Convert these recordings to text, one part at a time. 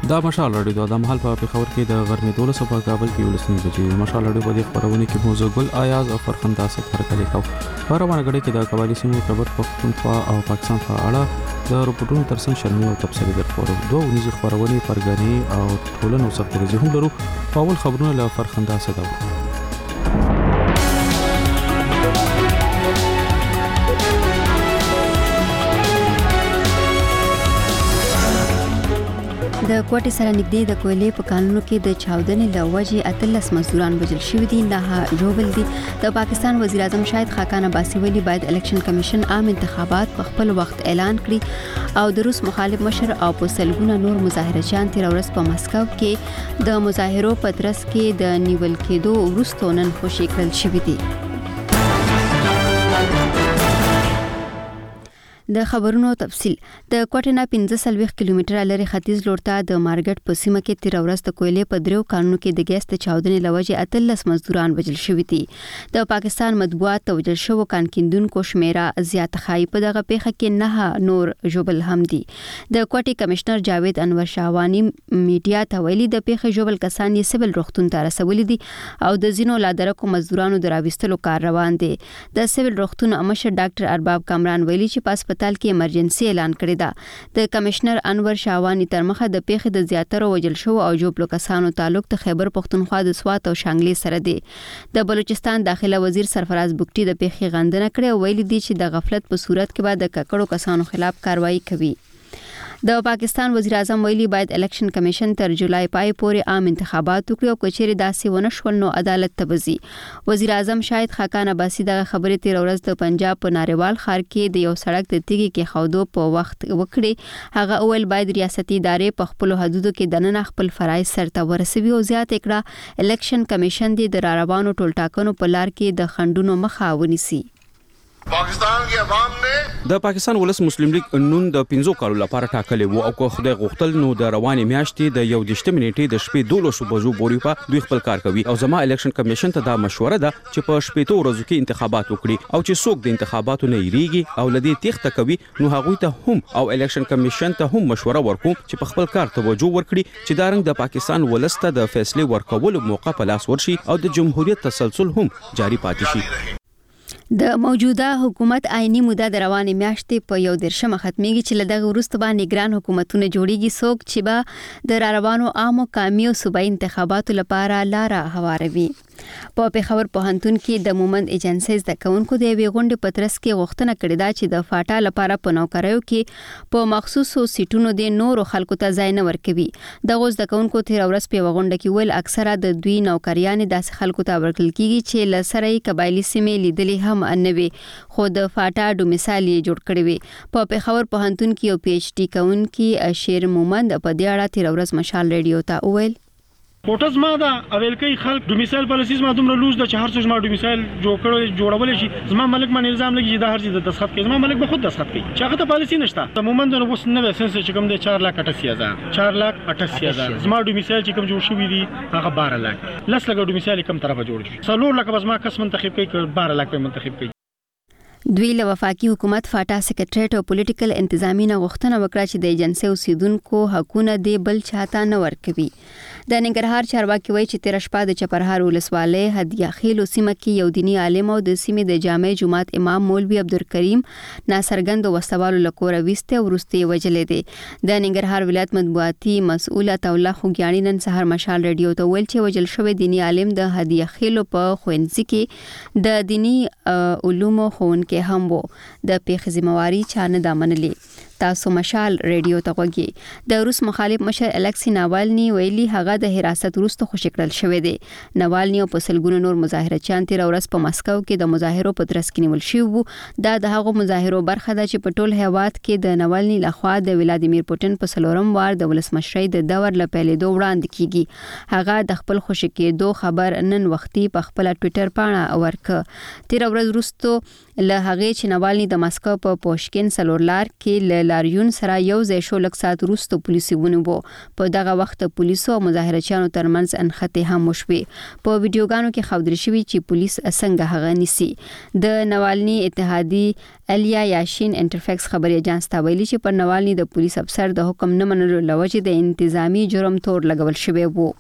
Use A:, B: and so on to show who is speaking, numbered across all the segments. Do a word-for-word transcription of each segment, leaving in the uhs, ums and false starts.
A: دا مشال راډیو د مهال په خبر کې د غرمې دولس په کابل کې ولسنی بجې مشال راډیو په دې خبرونه کې موضوع ګل آیاز او فرخنده ستر کلی کو په روانه غړي کې د قبایلی سیمو خبر پښتونخوا او پاکستان په اړه د رپورټونو ترڅنګ شرمي او تفصیلي درخورو دوه ونیزه خبرونه پرګنی او ټولنو سره د هم درو په اول خبرونه له فرخنده ستر
B: د کوټې سره نږدې د کویلې په کانونو کې د چاودنې له وجې اتلس مزدوران وژل شوي دي. نه ژوبل دي. د پاکستان وزیر اعظم شاهد خاقان عباسي ویلي باید الیکشن کمیشن عام انتخابات په خپل وخت اعلان کړي او د روس مخالف مشر او په سلګونه نور مظاهرچیان تیر ورځ په مسکو کې د مظاهرو په ترڅ کې د نیول کېدو وروسته نن خوشي کړل شوي دي. د خبرونو تفصیل د کوټنا پنځه سلويخ کیلومتره لري ختیځ لورته د مارګټ په سیمه کې تیر ورځ د کویلې په دریو کانونو کې د ګیس ته چاودنې لوجه اتلس مزدوران وژل شوي دي. د پاکستان مطبوعات توجل شو کان کیندونکو شمیره زیات خای په دغه پیښه کې نه نور ژوبل هم دي. د کوټي کمشنر جاوید انور شاهوانی میډیا ته ویلي د پیښه ژوبل کسان یې سیول روغتون ته رسولي دي او د زینو لادرکو مزدورانو دراويستلو کار روان دي. د سیول روغتون امشر ډاکټر ارباب کامران ویلي چې پاس هسپتال کې ایمرجنسي اعلان کړی دا. د کمشنر انور شاهوانی تر مخه د پیښې د زیاتره وجل شو او جوړ کسانو تعلق د خیبر پختونخوا د سوات او شانګلي سره دی. د بلوچستان داخله وزیر سرفراز بوکټي د پیښې غندنه کړې او ویلي دی چې د غفلت په صورت کې به د ککړو کسانو خلاف کاروایی کوي. د پاکستان وزیر اعظم ویلي باید الیکشن کمیشن تر جولای پای پورې عام انتخابات وکړي او کچېرې داسې ونه شول نو عدالت ته وځي. وزیر اعظم شاهد خاقان عباسي دغه خبرې تیر ورځ د پنجاب په ناریوال ښار کې د یو سړک د تیږې کې خودو په وخت وکړي. هغه اول باید ریاستي ادارې په خپل حدودو کې د نن خپل فرایض سرته ورسوي او زیات کړه الیکشن کمیشن د راروانو ټولټاکنو په لار کې د خندونو مخه ونیسي.
C: پاکستان کې عوام نے
A: د پاکستان ولس مسلم لیگ نون د پنځو کالو لپاره ټاکلې وو او خو خدای غوښتل نو د رواني میاشتې د یو دشته منټې د شپې دولسو بجو پورې په دوی خپل کار کوي او زما الیکشن کمیشن ته دا مشوره ده چې په شپې تو ورځو کې انتخابات وکړي او چې څوک د انتخاباتو نه یریږي او لدی تخته کوي نو هغه ته هم او الیکشن کمیشن ته هم مشوره ورکوم چې په خپل کار توجه ورکړي چې دارنګ د پاکستان ولسته د فیصله ورکولو موقع په لاس ورشي او د جمهوریت تسلسل هم جاری پاتې شي.
B: د موجوده حکومت آئینی موده د روانې میاشتې په یو درشمه ختمېږي چې لدغه وروسته باندې ګران حکومتونه جوړیږي څوک چې به د راروانو عامو قومي او صوبایي انتخاباتو لپاره لاره هواروي. په پیښور پوهنتون کې د مومند ایجنسی زده کوونکو د یوې غونډې په ترڅ کې غوښتنه کړې ده چې د فاټا لپاره په نوکریو کې په مخصوصو سیټونو د نورو خلکو ته ځای نه ورکوي. دغه زده کوونکو تیر ورځ په غونډه کې ویل اکثره د دوی نوکریانې داسې خلکو ته ورکړل کیږي چې لسره قبایلی سیمې لیدلې هم انوي خو د فاټا ډو مثال یې جوړ کړی وي. په پیښور پوهنتون کې یو پی ایچ ډي کوونکی شیر مومند په دې اړه تیر ورځ مشال ریډیو ته ویل
D: پورټز ما دا اول کې خلک ډومیسایل پالیسیز ما دومره لوز د چهار څو ما ډومیسایل جوړ کړو جوړول شي زما ملک باندې نظام لګي چې دا هر څه د دسخط کوي زما ملک به خود دسخط کوي چې هغه ته پالیسی نشته. عموما د اوس نوې سنس چې کوم د چار لاکھ اٹھاسی ہزار چار لاکھ اٹھاسی ہزار زما ډومیسایل چې کوم جوړ شوی دي هغه بارہ لاکھ لس لګ ډومیسایل کوم طرفه جوړ شي څلور لکه بس ما کس منتخب کوي بارہ لاکھ په منتخب کوي.
B: دوی له وفاقي حکومت فاټا سیکریټریټ او پولیټیکل انتظامی نه غوښتنه وکړه چې د ایجنسی اوسیدونکو حقونه دی بل چاته نه ورکوي. د ننګرهار چارواکي وایي چې تیر شپه د چپرهار ولسوالۍ هدیه خیل سیمه کې یو دینی عالم او د سیمې د جامع جماعت امام مولوي عبدالکریم ناصرګند وسوالو لکور وسته ورسته وجلې دي. د ننګرهار ولایت مطبوعاتي مسؤله توله خوګیانی نن سحر مشال ریډیو ته ویل چې وجل شوی دینی عالم د هدیه خیل په خوینځ کې د دینی علومو خون کې هم وو. د پیښې ذمہواری چا نه دا منلې. تاسو مشال ریډیو ته وګورئ. د روس مخالف مشر الکسی ناوالني ویلي هغه د حراست وروسته خوشی کړل شوی دی. ناوالني او په سلګونو نور مظاهرچیان تیر ورځ په مسکو کې د مظاهرو په ترڅ کې نیول شوی وو. دا د هغو مظاهرو برخه ده چې په ټول هیواد کې د ناوالني لخوا د ولادیمیر پوتین په سلورم وار د ولسمشرۍ د دور لپیلېدو وړاندې کیږي. هغه د خپل خوشی کېدو خبر نن وختي په خپل ټوئیټر پاڼه ورکړ. تیر ورځ وروسته له هغه چې ناوالني د مسکو په پوشکین سلورلار کې لاریون سره یو ځای شو لږ ساعت وروسته پولیسو ونیو. په دغه وخت پولیسو او مظاهرچیانو ترمنځ انخته هم وشوې. په ویډیوګانو کې ښودل شوی چې پولیس څنګه هغه نیسي. د نوالني اتحادی الیا یاشین انټرفیکس خبري اجانس ته ویلي چې پر نوالني د پولیس افسر د حکم نه منلو لوجې د انتظامی جرم تور لګول شوی وو.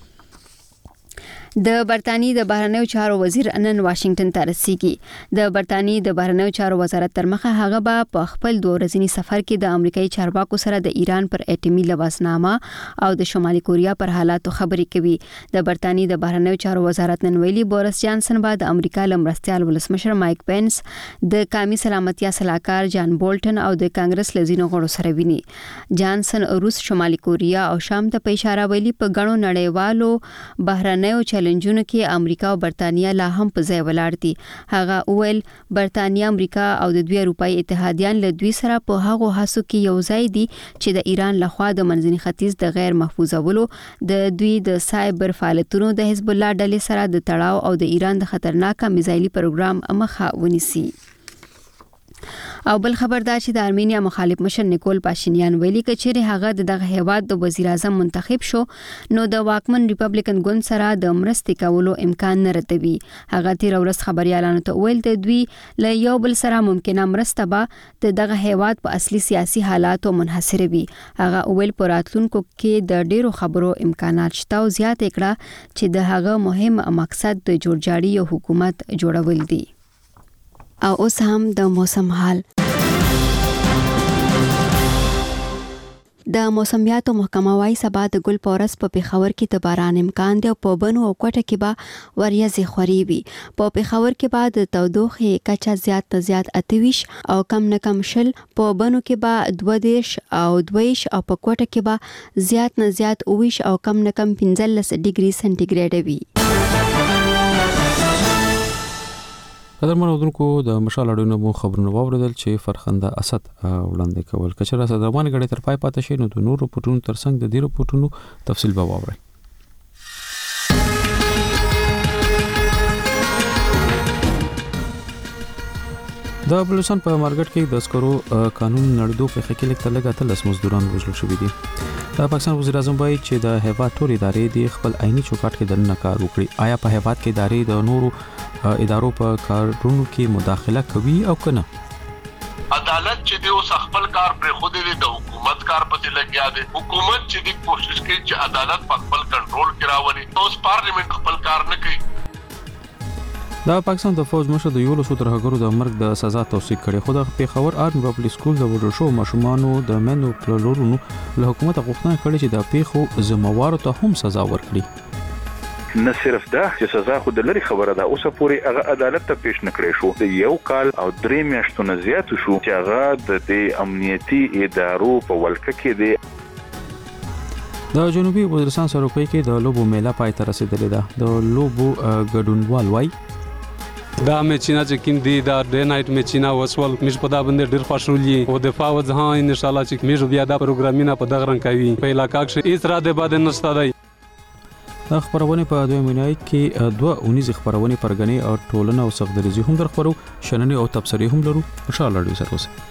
B: د برتانی د بهرنیو چارو وزیر نن واشنگټن ته رسیږي. د برتانی د بهرنیو چارو وزارت تر مخه هغه به په خپل دوه ورځني سفر کې د امریکایي چارواکو سره د ایران پر اټومي لواسنامه او د شمالي کوریا پر حالاتو خبرې کوي. د برتانی د بهرنیو چارو وزارت نن ویلي بوریس جانسن به د امریکا لمرستيال ولسمشر مایک پنس، د قومي سلامتیا صلاحکار جان بولټن او د کانګرس لزینو غړو سره ویني. جانسن روس، شمالي کوریا او شام ته په اشاره ویلي په غنو نړیوالو بهرنیو چیلنجونو کې امریکا او برتانیا لا هم په ځای ولاړ دي. هغه اول برتانیا، امریکا او د دوی اروپאי اتحادیان له دوی سره په هغو هڅو کې یو ځای دي چې د ایران لخوا د منځني ختیځ د غیر محفوظولو، د دوی د سایبر فعالیتونو د حزب الله ډلې سره د تړاو او د ایران د خطرناک میزایلي پروګرام مخه ونیسي. او بل خبر دا چې د ارمینیا مخالف مشر نیکول پاشینیان ویلي چې چیرې هغه دغه هیواد د وزیر اعظم منتخب شو نو د واکمن ریپبلیکن ګوند سره د مرستې کولو امکان نه ردوي. هغه تیر ورځ خبريالانو ته ویل د دوی له یو بل سره ممکنه مرسته به د دغه هیواد په اصلي سیاسي حالاتو منحصر وي. هغه ویل په راتلونکو کې د ډیرو خبرو امکانات شته او زیات کړه چې د هغه مهم مقصد د جوړجاړي حکومت جوړول دي. او اوس هم د موسم حال. د موسمیاتو محکمه وايي سبا د ګل پورس په پیښور کې د باران امکان دی او په بنو او کوټه کې به وریځې خوري وي. په پیښور کې به د تودوخې کچه زیات ته زیات اتویش او کم نه کم شل، په بنو کې به دوه دیش او دویش او په کوټه کې به زیات نه زیات اویش او کم نه کم پنځلس ډیګري سنټیګریډ وي.
A: قدرمن اودونکو د مشال اړونو مو خبرونه واوریدل چې فرخنده اسد وړاندې کول کچره اسد روانه غړي تر پای پاتې شي نو د نورو پټونو ترڅنګ د ډیرو پټونو تفصیل به واوري. د بلوچستان په مارګټ کې د سکرو قانون نړیدو په خکې لیک تلګه تلس مزدوران وژل شوي دي. د پاکستان وزیر اعظم وایي چې د هیواد ټول ادارې د خپل عیني چوکاټ کې د کار وکړي. آیا په هیواد کې ادارې د نورو ادارو په کارونو کې مداخله کوي او کنه؟
C: عدالت چې دی اوس خپل کار پر خود دی، د حکومت کار پسې لګیا دی. حکومت چې دی کوشش کوي چې عدالت په خپل کنټرول کې راولي. اوس پارلیمنت خپل کار نه کوي.
A: د پاکستان د فوج مشر د یولسو ترهګرو د مرګ د سزا توثیق کړي. خو د پیښور آرمي پبلک سکول د وډر شو ماشومانو د منو پلورونو له حکومت غوښتنه کړې چې د پیښو ذمہوارو ته هم سزا ورکړي.
E: نه صرف دا چې سزا خو د لري خبره ده، اوسه پورې هغه عدالت ته پیش نکړې شو. د یو کال او درې میاشتو نه زیات شو چې هغه د دې امنیتي ادارو په ولکه کې دی.
A: د جنوبي وزیرستان سروپۍ کې د لوبو میله پای ته رسیدلې ده. د لوبو ګډونوال وایي
F: دا میچینا چې کوم دی دا ډے نایټ میچینا وسول مش په دا باندې ډیر خوشحالي او د فاوز ها ان شاء الله چې مش بیا دا پروګرامینه په دغه رنګ کوي په علاقہ کې اس را ده بعد نشته دی.
A: د خبرونه په دوه مینای کې دوه اونیز خبرونه پرګنی او ټولنه او صغدريزي هم در خبرو شننه او تبصری هم لرو. ان شاء الله ډیر سره اوسه.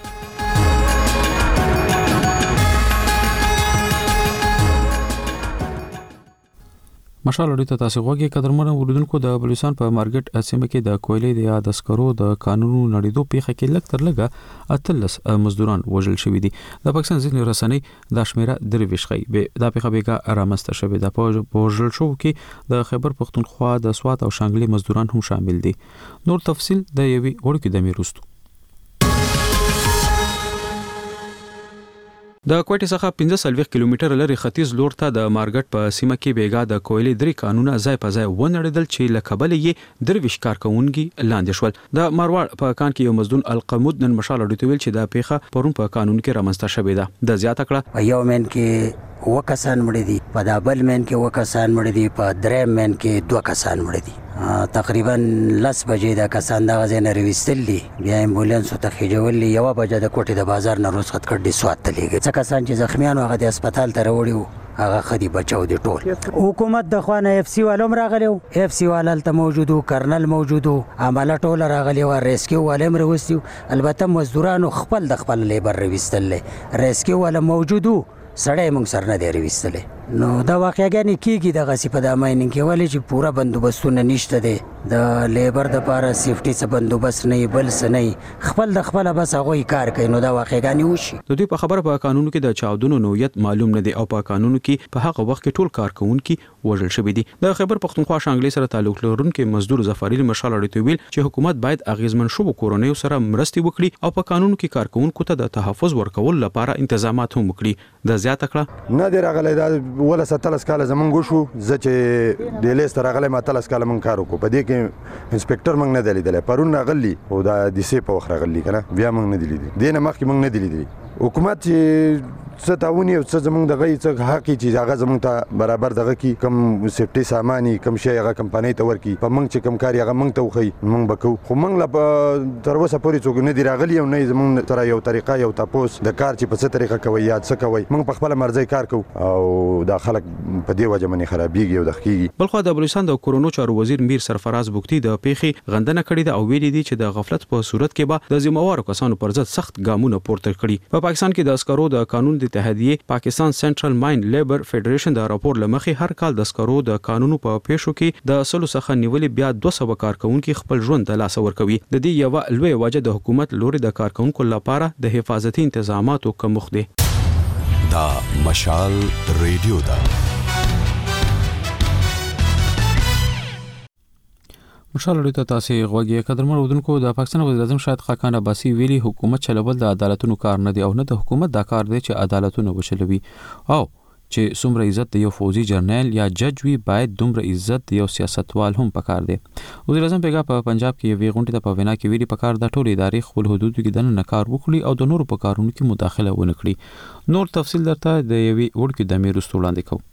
A: مشال اړیته تاسو غوږی قدرمن اوریدونکو د بلوچستان په مارګټ سیمه کې د کویلې د یاد اسکرو د قانونو نړیدو پیښه کې لک تر لګه اتلس مزدوران وژل شوی دي. د پاکستان ځینې رسنۍ د شمیره درویش خي به د پیښه بیګه رامسته شوی د پوجل شو کې د خیبر پختونخوا د سوات او شانګلي مزدوران هم شامل دي. نور تفصيل د یوي وړکې د میروستو. د کوټې څخه پنځه سلويخ کیلومتر لري ختیځ لور ته د مارګټ په سیمه کې بیګا د کویلې درې قانونه ځای په ځای ونړیدل چې لکبل یې درویش کارکونکي لاندې شول. د مروړ په کان کې یو مزدون القمود نن مشال اډیټویل چې د پیښه پرون په قانون کې رامنځته شوې ده. د زیاته کړه
G: یو من کې وکسان مړ دي، په دابل من کې وکسان مړ دي، په دریم من کې دوه کسان مړ دي. تقریبا لس بجې د کسان د غزې نه رويستل دي، بیا امبولانس ته خېجول یو بجې د کوټې د بازار نه رسخت کړ دي سوات ته لګي. څه کسان چې زخمیان هغه د هسپتال ته وروړي هغه خدي بچو دي ټول حکومت د خوانه اف سی والم راغلیو اف سی والل ته موجودو کرنل موجودو عمله ټول راغلی و ریسکیو والم روستیو البته مزدورانو خپل د خپل لیبر رويستل ریسکیو ول موجودو سړی موږ سر نه دی رويستل نو دا واقعګانی کیږي د غسی په د مایننګ کې ولې چې پورا بندوبستونه نشته دي د لیبر د لپاره سیفټي څخه بندوبست نه بل څه نه خپل د خپل بس هغه کار کوي نو دا واقعګانی وشي
A: د دې په خبره په قانون کې د چاودنو نوعیت معلوم نه دی او په قانون کې په هغه وخت کې ټول کارکونکو وژل شوی دي د خیبر پختونخوا شانګلي سره تعلق لرونکو مزدور ظفرعلی مشال اړیته ویل چې حکومت باید اغیزمن شوو کورونیو سره مرستي وکړي او په قانون کې کارکونکو ته د تحفظ ورکول لپاره تنظیمات هم وکړي د زیات کړه
H: نه دی راغلی دا ولا ستلس کال زمونږ شو زه چې د لیست راغلی ما تلس کال مونږ کار وکړو په دې کې انسپکټر مونږ نه دی لیدلی پرون راغلی او دا د سې په وخت راغلی کنه بیا مونږ نه دی لیدلی دې نه مخکې مونږ نه دی لیدلی حکومت چې څه تاوني او څه زمونږ دغه څه حق چې هغه زمونږ ته برابر دغه کی کم سیفټي ساماني کم شي هغه کمپنۍ ته ورکی په مونږ چې کم کاری هغه مونږ ته وخی مونږ بکو خو مونږ لا تر اوسه پورې څوک نه دی راغلی او نه زمونږ تر یو طریقه یو تاسو د کار چې په څه طریقه کوي یا څه کوي مونږ په خپل مرزي کار کوو او دا خلک په دې وجه باندې خرابېږي او د خکېږي
A: بلخو د بلوچستان د کورونو چارو وزیر میر سرفراز بوکتی د پیخي غندنه کړې ده او ویلي دي چې د غفلت په صورت کې به د ذمہوارو کسانو پر ضد سخت ګامونه پورته کړي په پاکستان کې د عسکرو د قانون د اتحادیه پاکستان سنټرل ماین لیبر فدریشن د راپور لمخې هر کال د عسکرو د قانونو په پیښو کې د سلو څخه نیولې بیا دوه سوه کارکونکو خپل ژوند د لاس ورکوي د دې یو لوی وجه د حکومت لوري د کارکونکو لپاره د حفاظتي تنظیماتو کمښت دی
I: دا مشال ریډیو دا
A: مشال ریډیو ته تاسو غوږی قدرمن اودونکو د پاکستان وزیر اعظم شاهد خاقان عباسی ویلي حکومت چلول د عدالتونو کار نه دی او نه د حکومت دا کار دی چې عدالتونه وشلوي او چې څومره عزت د یو فوجي جرنیل یا جج وی باید دومره عزت د یو سیاستوال هم پکار دی وزیر اعظم پیګه په پنجاب کې یوې غونډې ته په وینا کې ویلي پکار د ټولو ادارې خپل حدود کې د نه کار وکړي او د نورو په کارونو کې مداخله ونه کړي نور تفصیل درته د یوې وړکې د میرو ستولاندې کوم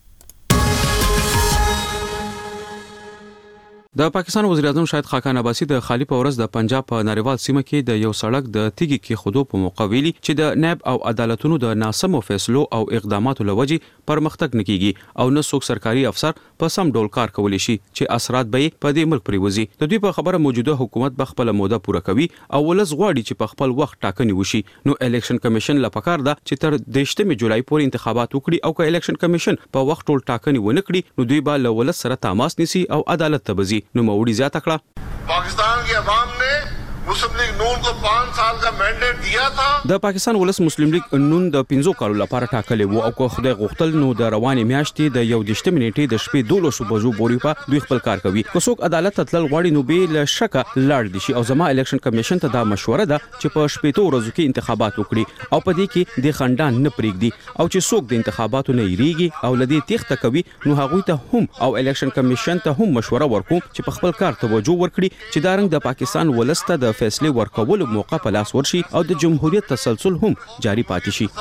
A: د پاکستان وزیر اعظم شاهد خاقان عباسی د خالی په ورځ د پنجاب په ناریوال سیمه کې د یو سړک د تیګي کې خودو په موقع ویلي چې د نائب او عدالتونو د ناسمو فیصلو او اقداماتو لوجي پرمختګ نکېږي او نه څوک سرکاري افسر په سم ډول کار کولی شي چې اثرات به په دې ملک پریوزي د دوی په خبره موجوده حکومت به خپل موده پوره کوي او ولز غواړي چې په خپل وخت ټاکنې وشي نو الیکشن کمیشن لا پکار ده چې تر دیشتمې جولای پورې انتخابات وکړي او که الیکشن کمیشن په وخت ټول ټاکنې ونه کړي نو دوی به له ولز سره تماس نیسي او عدالت ته بزي نو موړي زیاته کړه
C: पाकिस्तान की आवाम ने मुस्लिम लीग नून को पाँच साल का मैंडेट दिया था
A: د پاکستان ولس مسلم لیگ نون د پنځو کالو لپاره ټاکلی وو او که خدای غوښتل نو د روانې میاشتې د یو دیشتمې نیټې د شپې دولسو بجو پورې په دوی خپل کار کوي که څوک عدالت ته تلل غواړي نو به له شکه لاړ دي شي او زما الیکشن کمیشن ته دا مشوره ده چې په شپېتو ورځو کې انتخابات وکړي او په دې کې د خندان نه پریږدي او چې څوک د انتخاباتو نه یریږي او لدی تخته کوي نو هغوی ته هم او الیکشن کمیشن ته هم مشوره ورکوم چې په خپل کار توجه ورکړي چې دا رنګ د پاکستان ولس ته د فیصله ورکول موقع په لاس ورشي او د جمهوریت تسلسل هم جاری پاتې شي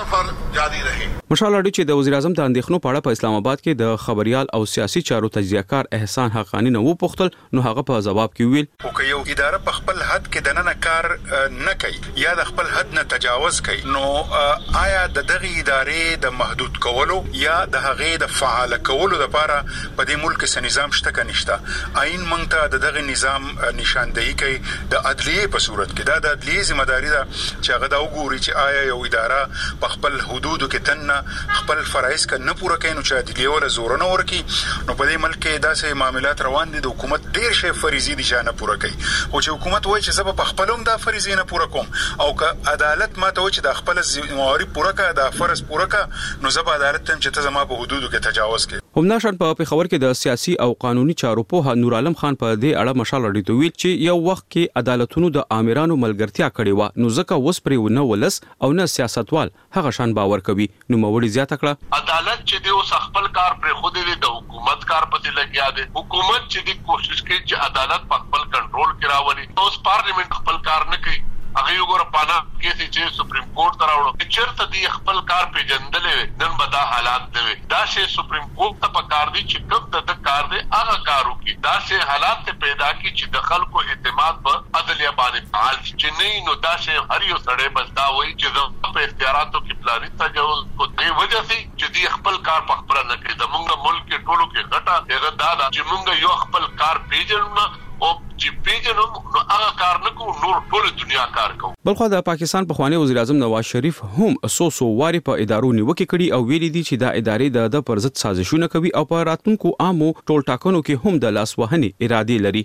A: مشال اړیو چې د وزیر اعظم د اندېښنو په اړه په اسلام آباد کې د خبريال او سیاسي چارو تجزیه‌کار احسان حقانی نو پوښتل نو هغه په جواب کې ویل
J: او که یو اداره په خپل حد کې د نن کار نه کوي یا د خپل حد نه تجاوز کوي نو آیا د دغه ادارې د محدود کولو یا د هغې د فعال کولو لپاره په دې ملک کې نظام شته که نشته آئین مونږ ته د دغه نظام نشاندهي کوي د عدلیه په صورت کې دا د عدلیه ذمہداري ده چې هغه دا وګوري چې آیا یو اداره په خپل حدودو کې تنه خپل فرایض ک نه پوره کوي نو چې عدلیه ولا زور نه ورکی نو په دې ملک کې داسې معاملات روان دي د حکومت ډیر شی فریضې دي چې نه پوره کوي او چې حکومت وایي چې زه په خپلوم دا فریضې نه پوره کوم او که عدالت ماته وایي چې د خپل ذمہواري پوره کړه د فرض پوره کړه نو زه به عدالت ته چې ته زما په حدودو کې تجاوز کوي
A: همداشان په پیښور کې د سیاسي او قانوني چارو په نور عالم خان په دې اړه مشال اړیته ویل چې یو وخت کې عدالتونو د آمرانو ملګرتیا کړې و نو ځکه وس پرې نه ولس او نه سیاستوال هغه شان باور کوي نو موړي زیاته کړه
C: عدالت چې دی اوس خپل کار پر خود دی د حکومت کار پسې لګیا دی حکومت چې دی کوشش کوي چې عدالت په خپل کنټرول کې راولي اوس پارلیمنت خپل کار نه کوي هغه یو ګور پانا کې چې سپریم کورټ ته راوړو چیرته دی خپل کار پیژندلې نن به دا حالات دی دا شی سپریم کورټ ته پکار دی چې کوم د کار دی هغه کارو کې دا شی حالات ته پیدا کی چې د خلکو اعتماد په عدلیه باندې فعال چې نه نو دا شی هر یو سړی بس دا وایي چې په اختیاراتو کې پلاني تجاوز کو دی وجه سي چې دی دی خپل کار په خپل نه کوي. زمونږ ملک کې ټولو کې غټه هغه دا ده چې مونږ یو خپل کار پیژنو او چې پیژنو نو هغه کار نه کوو، نور ټول دنیا کار کوو.
A: بلخو د پاکستان پخوانی وزیر اعظم نواز شریف هم سو سو واري په ادارو نیوکه کړي او ویلي دي چې دا ادارې د پر ضد سازشونه کوي او په راتلونکو عامو ټول ټاکنو کې هم د لاس وهنې اراده لري.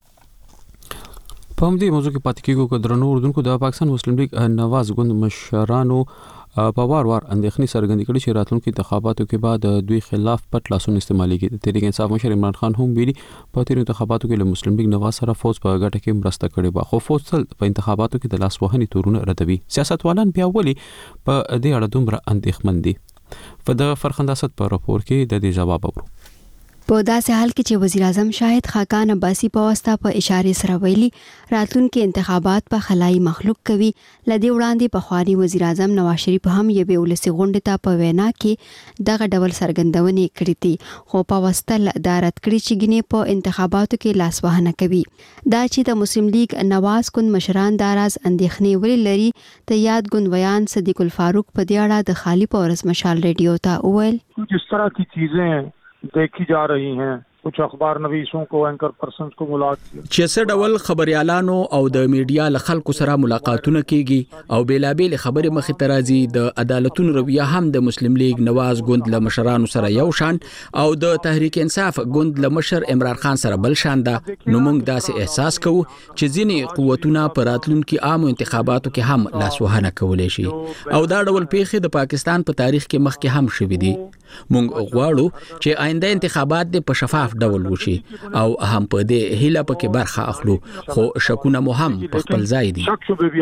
A: په همدې موضوع کې پاتې کېږو چې درنو اردوونکو د پاکستان مسلم لیگ نواز ګوند مشرانو په وار وار اندېښنې څرګندې کړې چې راتلونکي انتخاباتو کې بعد دوی خلاف پټ لاسونه استعمالېږي. د تحریک انصاف مشر عمران خان هم ویلي په تیر انتخاباتو کې له مسلم لیگ نواز سره فوج په ګټه کې مرسته کړې و، خو فوج تل په انتخاباتو کې د لاس وهنې تورونه ردوي. سیاستوالان بیا ولي په دې اړه دومره اندېښمن دي؟ په د فرخنداست په راپور کې د دې جواب اورو.
B: په داسې حال کې چې وزیر اعظم شاهد خاقان عباسی په واسطه په اشاره سره ویلي راتلونکي انتخابات په خلای مخلوق کوي، لدې وړاندې په خواري وزیر اعظم نواز شریف هم یوه ولسی غونډه ته په وینا کې دغه ډول سرګندونې کړې دي، خو په واسطه دارت کړی چې ګنې په انتخاباتو کې لاس وهنه کوي. دا چې د مسلم لیگ نواز ګوند مشران داراز اندېښنې ولې لري ته یاد ګوندویان صدیق الفاروق په دې اړه د خالی پورس مشال ریډیو ته وویل
K: جس طرح کی چیزیں देखी जा रही हैं कुछ अखबार नवीसों को एंकर पर्सनز को मुलाकात
L: چې څه ډول خبريالانو او د میډیا له خلکو سره ملاقاتونه کیږي او بیلابېل خبرې مخې ته راځي. د عدالتونو رویه هم د مسلم لیگ نواز ګوند له مشرانو سره یو شان او د تحریک انصاف ګوند له مشر عمران خان سره بل شان ده. نو موږ داسې احساس کوو چې ځینې قوتونه په راتلونکي عامو انتخاباتو کې هم لاسوهنه کولی شي او دا ډول پیښې د پاکستان په تاریخ کې مخکې هم شوي دي. موږ غواړو چې آینده انتخابات د په شفاف ډول وشي او هم په دې هیله پکې برخه اخلو، خو شکونه مو هم په خپل ځای دي.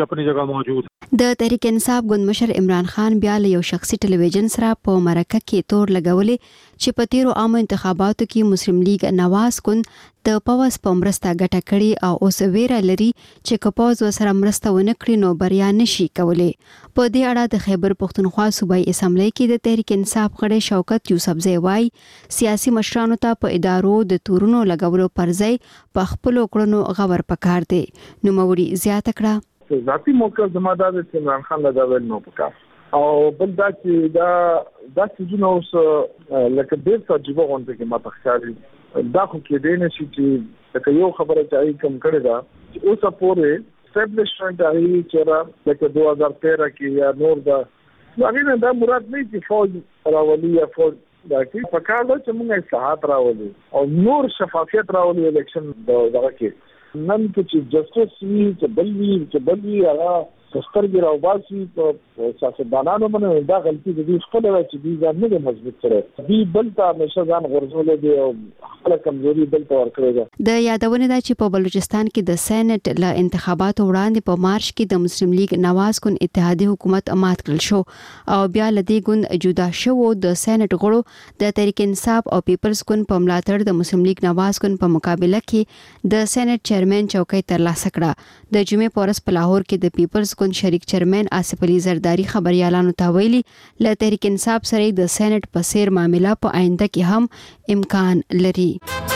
B: د تحریک انصاف ګوند مشر عمران خان بیا له یو شخصي ټلویزیون سره په مرکه کې تور لګولې چې په تیرو عامو انتخاباتو کې مسلم لیگ نواز ګوند د پوز په مرسته ګټه کړي او اوس ویره لري چې کپوز وسره مرسته ونه کړي نو بریا نشي کولای. په دې اړه د خیبر پښتونخوا صوبایي اسمبلی کې د تحریک انصاف غړي شوکت یوسفزی وای سیاسي مشرانو ته په ادارو د تورونو لګولو پر ځای په خپل کړنو غور پکار دی. نو موري زیاته کړه
M: ذاتی موقف زمادار چې عمران خان له دا ویل نو پکار او بل دا چې دا دا چې نو اوس لکه ډېر څه جوړ غونډه کې ما تخشاري دا خو کې دی نه چې چې یو خبره چې کوم کړی دا چې اوس پورې اسټابلیشمنت هغه چې را لکه دوه هزار تیرہ کې یا نور دا هغه نه دا مراد نه چې فوج راولي یا فوج دا کې پکار دا چې موږ اصلاحات راولي او نور شفافیت راولي الیکشن دغه کې نن کې چې جسټس وی چې بل وی چې بل وی هغه سترګې راوباسي په سیاستدانانو باندې دا غلطي د دې خپل را چې دي ځان نه مضبوط کړي دی بل ته همیشه ځان غرزولې دی او خپل کمزوري بل ته ورکړي ده.
B: د یادونه ده چې په بلوچستان کې د سېنات له انتخاباتو وړاندې په مارچ کې د مسلم لیگ نواز ګوند اتحادیه حکومت مات کړل شو او بیا له دې ګوند جدا شو. د سېنات غړو د تحریک انصاف او پیپلز ګوند په ملاتړ د مسلم لیگ نواز ګوند په مقابله کې د سېنات چیرمن چوکۍ ترلاسه کړه. د جمعې پورس په لاهور کې د پیپلز ګوند شریک چیرمن آصف علي زرداری خبريالانو ته ویلي له تحریک انصاف سره د سېنات په سیر معاملې په آینده کې هم امکان لري.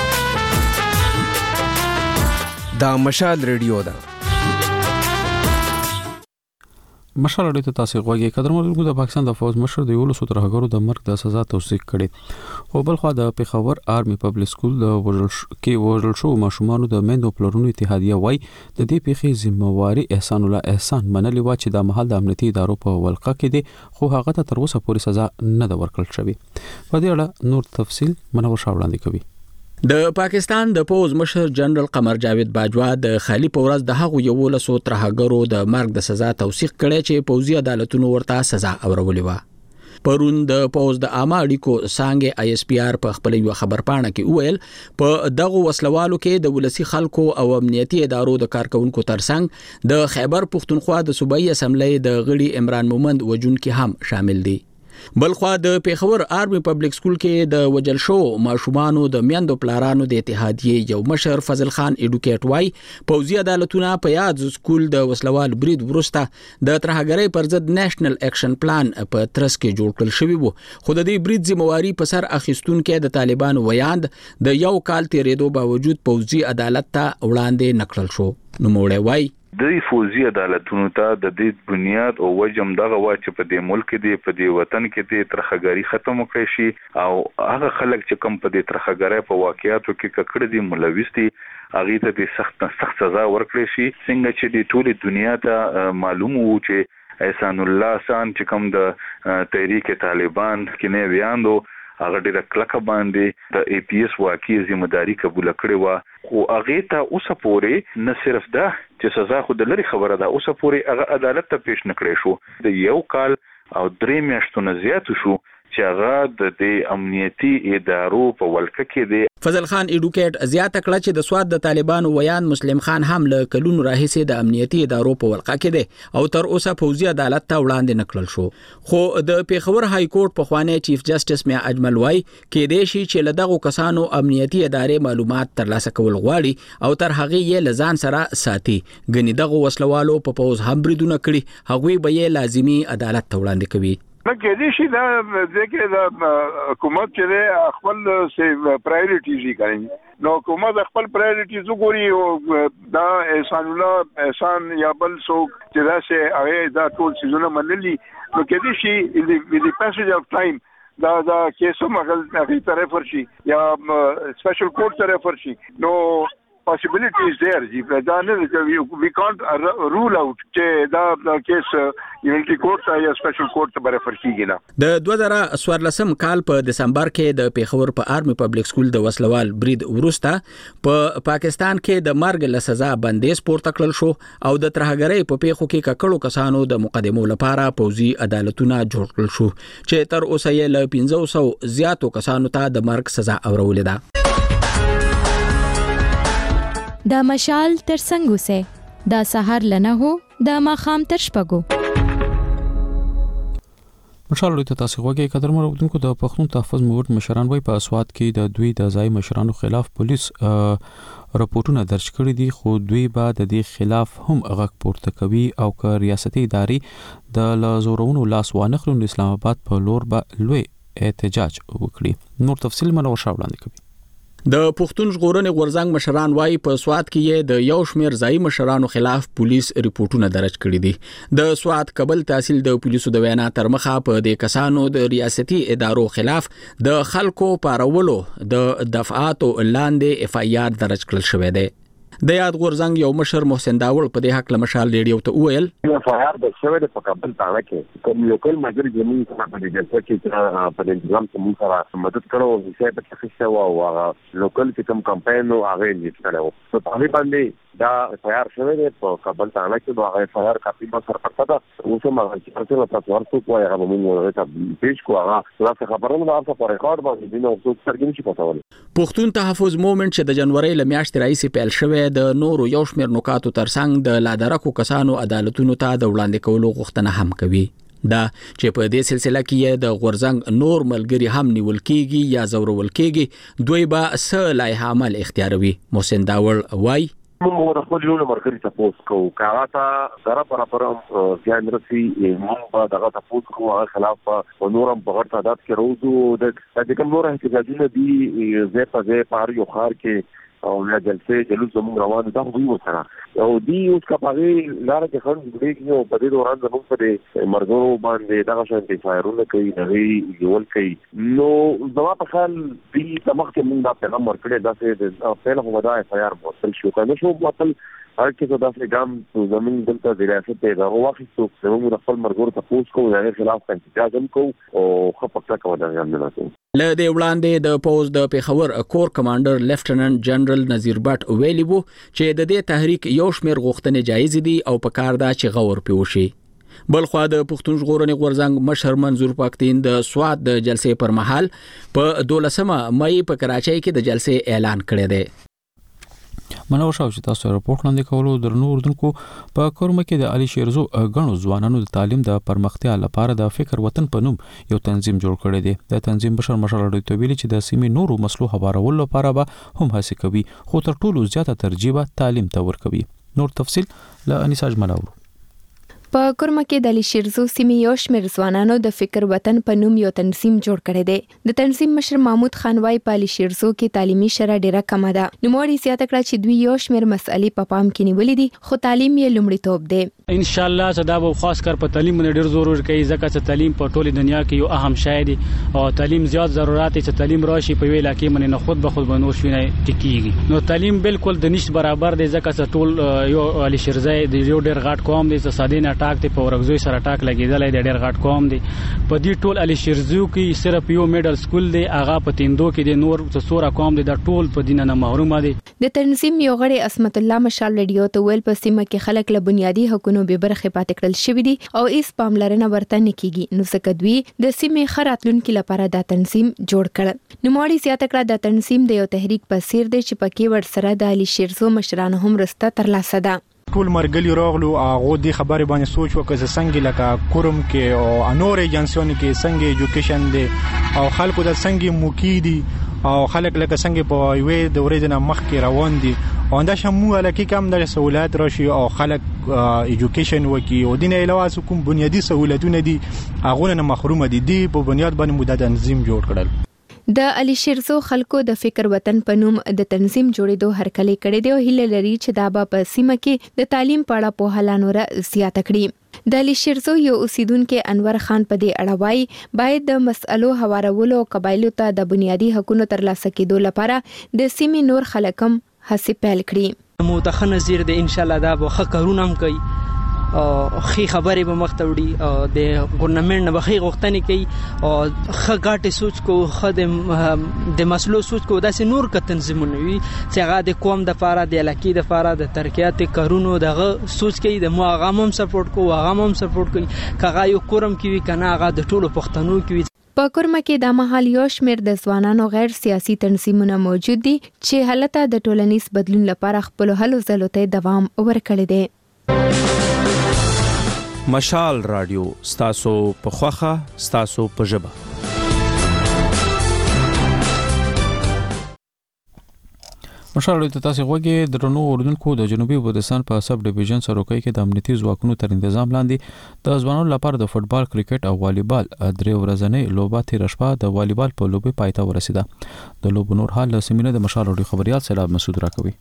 N: دا مشال ریډیو ده.
F: مشال ریډیو ته تاسو غوږی قدر مرګو د پاکستان د فوج مشر د یولو سوتره غړو د مرګ د سزا توثیق کړي او بل خو د پیښور آرمي پبلک سکول د وژل کې وژل شو ماشومان د میندو پلرونو اتحادیه وای د دې پیښې ذمہواری احسان الله احسان منلې و چې د محل د امنیتي ادارو په ولقه کې دي خو هغه ته تر اوسه پورې سزا نه ده ورکړل شوې. په دې اړه نور تفصیل منور شاه وړاندې کوي.
L: د پاکستان د پوز مشر جنرال قمر جاوید باجوا د خالی پورز د هغو یو لسو ترهګرو د مرګ د سزا توثیق کړي چې پوزي عدالتونو ورته سزا اورولې و. پرون د پوز د عامه اړیکو څنګه آی اس پی آر په خپل یو خبر پاڼه کې ویل په دغه وسلوالو کې د ولسی خلکو او امنیتي ادارو د کارکونکو ترڅنګ د خیبر پښتونخوا د صوبایي اسمبلی د غړي عمران مومند وجون کې هم شامل دي. بلخوا د پیښور آرمي پبلک سکول کې د وجل شو ماشومانو د میندو پلارانو د اتحادیه یو مشر فضل خان اډوکیټ وای پوزي عدالتونه په یاد سکول د وسلوال برید ورسته د ترهګرۍ پر ضد نېشنل اکشن پلان په ترڅ کې جوړ کړل شوی وو خو د دې برید ذمہواری په سر اخیستون کې د طالبانو ویاند د یو کال تیرېدو باوجود پوزي عدالت ته وړاندې نکړل شو. نو موړی وای
E: د فوزي عدالتونو ته د دې بنیاد او وجم دغه وا چې په دې ملک کې په دې وطن کې د ترخګاری ختم کړي شي او هغه خلک چې کم په دې ترخګاری په واقعیاتو کې ککړه دي ملوث دي هغه ته د سخت سخت سزا ورکړي شي څنګه چې د ټولې دنیا ته معلوم وو چې احسان الله سان چې کوم د تحریک طالبان کې نه ویاندو هغه ډېر کلک باندې د ای پی ایس واقعي ذمہداري قبول کړې و خو هغه ته اوس پورې نه صرف دا چې سزا خو د لري خبره ده اوس پورې هغه عدالت ته پیش نکړې شو د یو کال او درې میاشتو نه زیات شو چې هغه د دې امنیتي ادارو په ولکه کې دی.
L: فضل خان ایډوکیټ زیاته کړه چې د سواد د طالبانو ویان مسلم خان هم له کلونو راهیسې د امنیتي ادارو په ولکه کې دی او تر اوسه فوزي عدالت ته وړاندې نکړل شو خو د پیښور های کورټ په خوانی چیف جسټس میا اجمل وای کې د شي چې له دغه کسانو امنیتي ادارې معلومات ترلاسه کول غواړي او تر هغه یې لزان سره ساتي غني دغه وسلوالو په پوز هم بریدونه کړي هغه به یې لازمی عدالت ته وړاندې کوي.
O: نو کې دې شي دا ځکه د حکومت چې خپل سه پرایورټیز کوي نو حکومت خپل پرایورټیز وګوري او دا احسان الله احسان یا بل څوک چې دا سه هغه دا ټول سيزونه منلي نو کې دې شي in the with the passage of time دا دا کیسو مغل هغه طرف ورشي یا سپیشل کورټ طرف ورشي نو possibility is there ji da we can't rule out چې دا کیس یونټي کورټ یا سپیشل کورټ ته برابر کیږي نه.
L: د دوه زره څوارلسم کال په دسمبر کې د پیښور په آرمي پبلک سکول د وسلوال برید وروسته په پا پاکستان کې د مرګ له سزا بندیز پورته کړل شو او د ترهګرۍ په پیښو کې ککړو کسانو د مقدمو لپاره پوځي عدالتونه جوړ کړل شو چې تر اوسه یې له پنځه سوه زیاتو کسانو ته د مرګ سزا اورولې ده.
P: دا مشال تر څنګه سه دا سحر لنه هو دا ماخام تر شپګو
F: مشال لري تاسو وګورئ قدر مرودونکو د پښتون تحفظ موږ مشران وای په اسواد کې د دوی د ځای مشرانو خلاف پولیس راپورټونه درج کړي دي خو دوی بعد د دې خلاف هم غږ پورته کوي او که ریاستي ادارې د لزورونو لاس وانخلو اسلام آباد په لور به لوی احتجاج وکړي. نور تفصیل منور شاوړاندې کوي.
L: د پښتون ژغورنې غورځنګ مشران وای په سواد کې یې د یو شمیر ځای مشرانو خلاف پولیس ریپورتونه درج کړي دي. د سواد کابل تحصیل د پولیسو د وینا تر مخه په د کسانو د ریاستي ادارو خلاف د خلکو پارولو د دفعاتو لاندې اف آی آر درج کړل شوې ده. د یاد غورځنګ یو مشر محسن داول په دې حق له مشال ریډیو ته وویل
Q: اف آی آر د شوې د کابل تاړه کې کوم لوکل مجلس زمون سره په دې جلسه کې په نظام سمون سره مدد کړو او چې په تخصص او لوکل چې کوم کمپاین او هغه یې کړو په هغه باندې دا اف آی آر شوې په کابل تاړه کې دا اف آی آر کاپی ما سره پټه ده اوس ما چې تاسو تاسو ورته کوی هغه موږ ته پیش کو هغه تاسو خبرونه دا تاسو په ریکارډ باندې دینه او څو څرګند شي پاتول.
L: پښتون تحفظ موومېنټ چې د جنوري ل میاشتې راځي پیل شوه د نورو یو شمیر نکاتو ترڅنګ د لادرکو کسانو عدالتونو ته د وړاندې کولو غوښتنه هم کوي. دا چې په دې سلسله کې د غورځنګ نور ملګری هم نیول کېږي یا زورول کېږي دوی به س لایحه عمل اختیاروي. محسن داول وای
Q: موږ د خپل ژوند مرکزي تاسو کو کاراته سره پر پر ځان رسي موږ دغه تاسو کو هغه خلاف او نورم په غړ تعداد کې روزو د دې کوم نور احتجاجونه دي زه په زه په یو خار کې او لا جلسه جلوس زموږ روان ده خو یو سره او دی اوس کا پاره لار کې خلک دې یو په دې دوران زموږ په مرګونو باندې دا شانتي فایرونه کوي دغه یول کوي نو زما په خیال دې تمخته موږ دا پیغام ورکړی دا چې خپل هو دا فایر وصل شو کنه شو مطلب هر کې دا څنګه زمين دلته د ریاست ته راغو واخیستو زموږ د خپل مرګور ته پوس کوو د خلاف احتجاج کوو او خپل کار دا غوښنه نه
L: له دې وړاندې د پوز د پیښور کور کمانډر لیفټننټ جنرال نذیر بټ ویلی وو چې د دې تحریک یو شمیر غوښتنې جایز دي او په کار دا چې غور پیوشي. بلخوا د پښتون ژغورنې غورځنګ مشر منظور پاکتین د سواد د جلسې پر مهال په دولسمه مې په کراچۍ کې د جلسې اعلان کړی دی.
F: منور شاو چې تاسو راپورټ لاندې کولو درنو اردوونکو په کورمه کې د علي شیرزو غنو ځوانانو د تعلیم د پرمختیا لپاره د فکر وطن په نوم یو تنظیم جوړ کړی دی. د تنظیم بشر مشر لري ویلي چې د سیمې نورو مسلو هوارولو لپاره به هم هڅه کوي خو تر ټولو زیاته ترجیح تعلیم ته ورکوي. نور تفصیل له انیساج منور.
P: په کورما کې د لیشرزو سیمې یو شمېر ځوانانو د فکر وطن په نوم یو تنظیم جوړ کړی دی. د تنظیم مشر محمود خان وايي په لیشرزو کې تعلیمي شرح ډیره کمه ده. نوموړي زیاته کړه چې دوی یو شمېر مسئلې په پام کې نیولې دي خو تعلیم یې لومړیتوب دی.
R: ان شاء الله صدا به خاص کر په تعلیم باندې ډیر زور ورکوي ځکه چې تعلیم په ټوله دنیا کې یو اهم شی دی او تعلیم زیات ضرورت دی چې تعلیم راشي په ویل کې باندې نه خود به خود بنور شوی ټکیږي. نو تعلیم بالکل د نشټ برابر دی ځکه چې ټول یو لیشرزه د یو ډیر غټ قوم دی چې ساده نه ټاک دی په ورغزوي سره ټاک لګیدل دی ډیر غټ قوم دی. په دې ټول لیشرزو کې صرف یو میډل سکول دی هغه په تیندو کې دی نور څو سوره قوم دی د ټول په دینه نه محروم دي.
P: د تنظیم یو غړي اسمت الله مشال رادیو ته ویل په سیمه کې خلک له بنیادی حقوقو به برخه پاتې کړل شوی دي او هیڅ پاملرنه ورته نه کیږي. نو څنګه دوی د سیمې خراتلونکو لپاره دا تنظیم جوړ کړ. نو موري زیاته کړه د تنظیم د یو تحریک په سیر دی چې پکې ور سره د لیشرزو مشرانو هم رسته ترلاسه ده.
D: ټول مرګلي راغلو هغه د خبرې باندې سوچ وکړ څنګه لکه کورم کې او انور ایجنسیون کې څنګه ایجوکیشن دی او خلکو د څنګه موکی دي او خلک لکه څنګه په یوې د ورځې نه مخ کې روان دي او دا شمو لکه کم د سہولت راشي او خلک ایجوکیشن وکي او دینه علاوه کوم بنیادی سہولتونه دي هغه نه محروم دي دی په بنیاد باندې مودا تنظیم جوړ کړل.
P: د الیشرزو خلکو د فکر وطن په نوم د تنظیم جوړېدو هرکلی کړی دی او هیله لري چې دا به په سیمه کې د تعلیم په اړه په هلانوره زیاته کړي. د الیشرزو یو اوسیدونکو انور خان په دې اړه وايي باید د مسألو هوارولو او قبایلو ته د بنیادی حقوقو ترلاسه کېدو لپاره د سیمې نور خلکم هڅې پیل کړي.
S: متخنه نظیر د ان شاء الله دا به خکرونه هم کوي او خي خبرې به مخته وړي او د ګورنمنت نه بخي غوښتنې کوي او خګاټه سوچ کو خدم د مسلو سوچ کو داسې نور ک تنظیمونه وي چې هغه د قوم د فاره د علاقې د فاره د ترکیات کارونو دغه سوچ کوي د مو هغه هم سپورټ کو هغه هم سپورټ کوي کغه یو کورم کوي کنه هغه د ټولو پښتنو کوي.
P: په کورما کې د مهال یو شمېر د ځوانانو غیر سیاسي تنظیمونه موجود دي چې حالت د ټولنیز بدلون لپاره خپل هلو ځلو ته دوام ورکړي دي.
A: مشال رادیو ستاسو په خوخه ستاسو په ژبه.
F: مشال رادیو ته تاسو غوږی درنو اوردونکو د جنوبي وزیرستان په سب ډیویژن سروکۍ کې د امنیتي ځواکونو تر تنظیم لاندې د ځوانانو لپاره د فوتبال، کرکټ او والیبال درې ورځنۍ لوبه تیر شپه د والیبال په لوبې پایته ورسیده. د لوبو نور حال سیمینه د مشال رادیو خبريال سلام مسعود راکوي.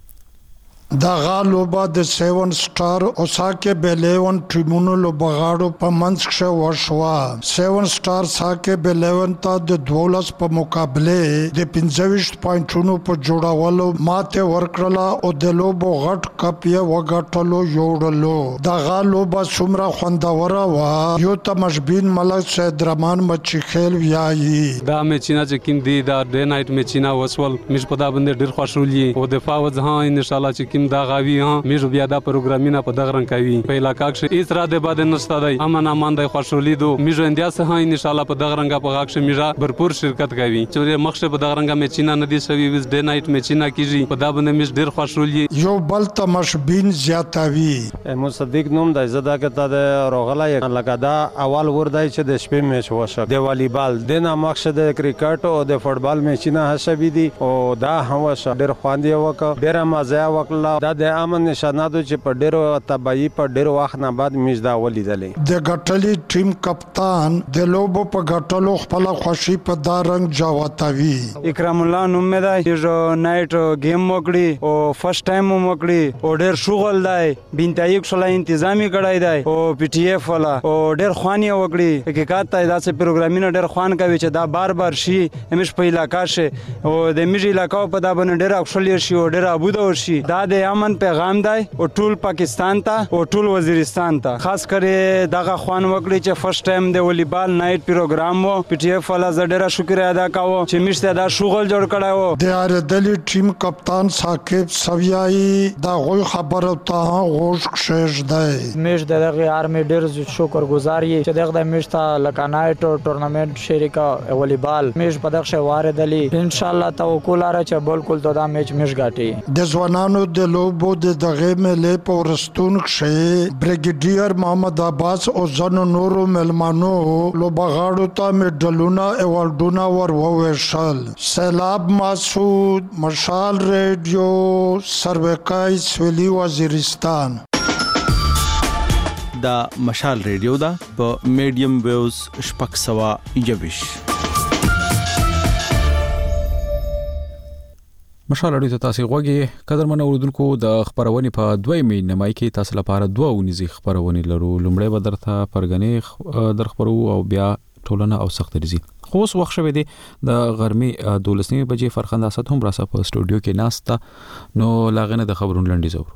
T: دا غالوبا د سیون سٹار اوساکه بیلیون ټیمونو لوبغاړو په منځ کې وشوه. سیون سٹار ساکه بیلیون ته د دولس په مقابله د پنځه پوینټونو په جوړولو ماته ورکړه او د لوبو غټ کپ یې وګټلو جوړلو. دا غالوبا څومره خوندوره و یو تمشبین ملک سید رحمان مچی خیل ویایي.
U: دا میچینا چې کیم دی دا ډے نایټ میچینا وسول مش په دا باندې ډیر خوشحالي او د فاوز ها ان شاء الله چې دا غاوی ها میرو بیا دا پروګرامینا په دغه رنګ کوي په علاقہ کې اس را د باد نشته دی امن امان د خوشحالي دو میرو اندیا سه ان شاء الله په دغه رنګ په غاښ میرا भरपूर شرکت کوي چې مخشه په دغه رنګ میچینا ندی سوي وز ډے نایټ میچینا کیږي په دا باندې مش ډیر خوشحالي
T: یو بل تمشبین زیاتوي.
V: مصدق نوم د زدا کته د روغلای لکه دا اول وردای چې د شپې میچ وشه د والیبال د نه مقصد د کرکټ او د فوتبال میچینا حسابي دي او دا هم وشه ډیر خواندې وک ډیر مزه وکړه. دا د امن نشاناتو چې په ډیرو تبعی په ډیرو وخت نه بعد میچ دا ولیدلې.
T: د ګټلې ټیم کپتان د لوبو په ګټلو خپل خوشي په دا رنګ جواتوي.
W: اکرام الله نوم مې دی چې نایټ گیم وکړي او فرست ټایم وکړي او ډیر شغل دی بنتای کله تنظیمي کړای دی او پی ټی ایف ولا او ډیر خواني وکړي حقیقت ته دا چې پروګرامینګ ډیر خوان کوي چې دا بار بار شي همیش په علاقہ شي او د میج علاقہ په دا باندې ډیر اکشل شي او ډیر ابود شي. دا د امن پیغام دی او ټول پاکستان ته او ټول وزیرستان ته خاص کر دغه خوان وکړي چې فرست ټایم د والیبال نایټ پروګرام وو پی ټی ایف والا زړه شکر ادا کاوه چې مشته دا شغل جوړ کړای وو.
T: د اردلی ټیم کپتان ثاقب سویای دا غوي خبره ته غوښ شش دی.
X: میش دغه آرمی ډیر شکر گزار یې چې دغه میشته لکه نایټ ټورنمنت شریکا والیبال میش په دغه شواره دلی ان شاء الله توکل را چې بالکل دا میچ میش غاټي.
T: د ځوانانو د لوبو د دغه ملې په ورستون کې بریګیډیر محمد عباس او ځنو نورو ملمانو لوبغاړو ته میډلونه ایوارډونه وروویشل. سیلاب مسعود مشال ریډیو سروکای سویلی وزیرستان.
G: دا مشال ریډیو دا په میډیم ویوز شپږ سوه یوویش.
F: مشال اړیو ته تاسو غوږی قدرمن اوردونکو د خبرونې په دویمې نیمای کې تاسو لپاره دوه ونیزي خبرونه لرو. لومړی به درته پرګنې در خبرو او بیا ټولنه او سخت ریزي. خو اوس وخت شوه دی د غرمې دولسنی بجې فرخنده اسد هم راسه په سټوډیو کې ناستا نو لاغنه د خبرونو لنډی زور.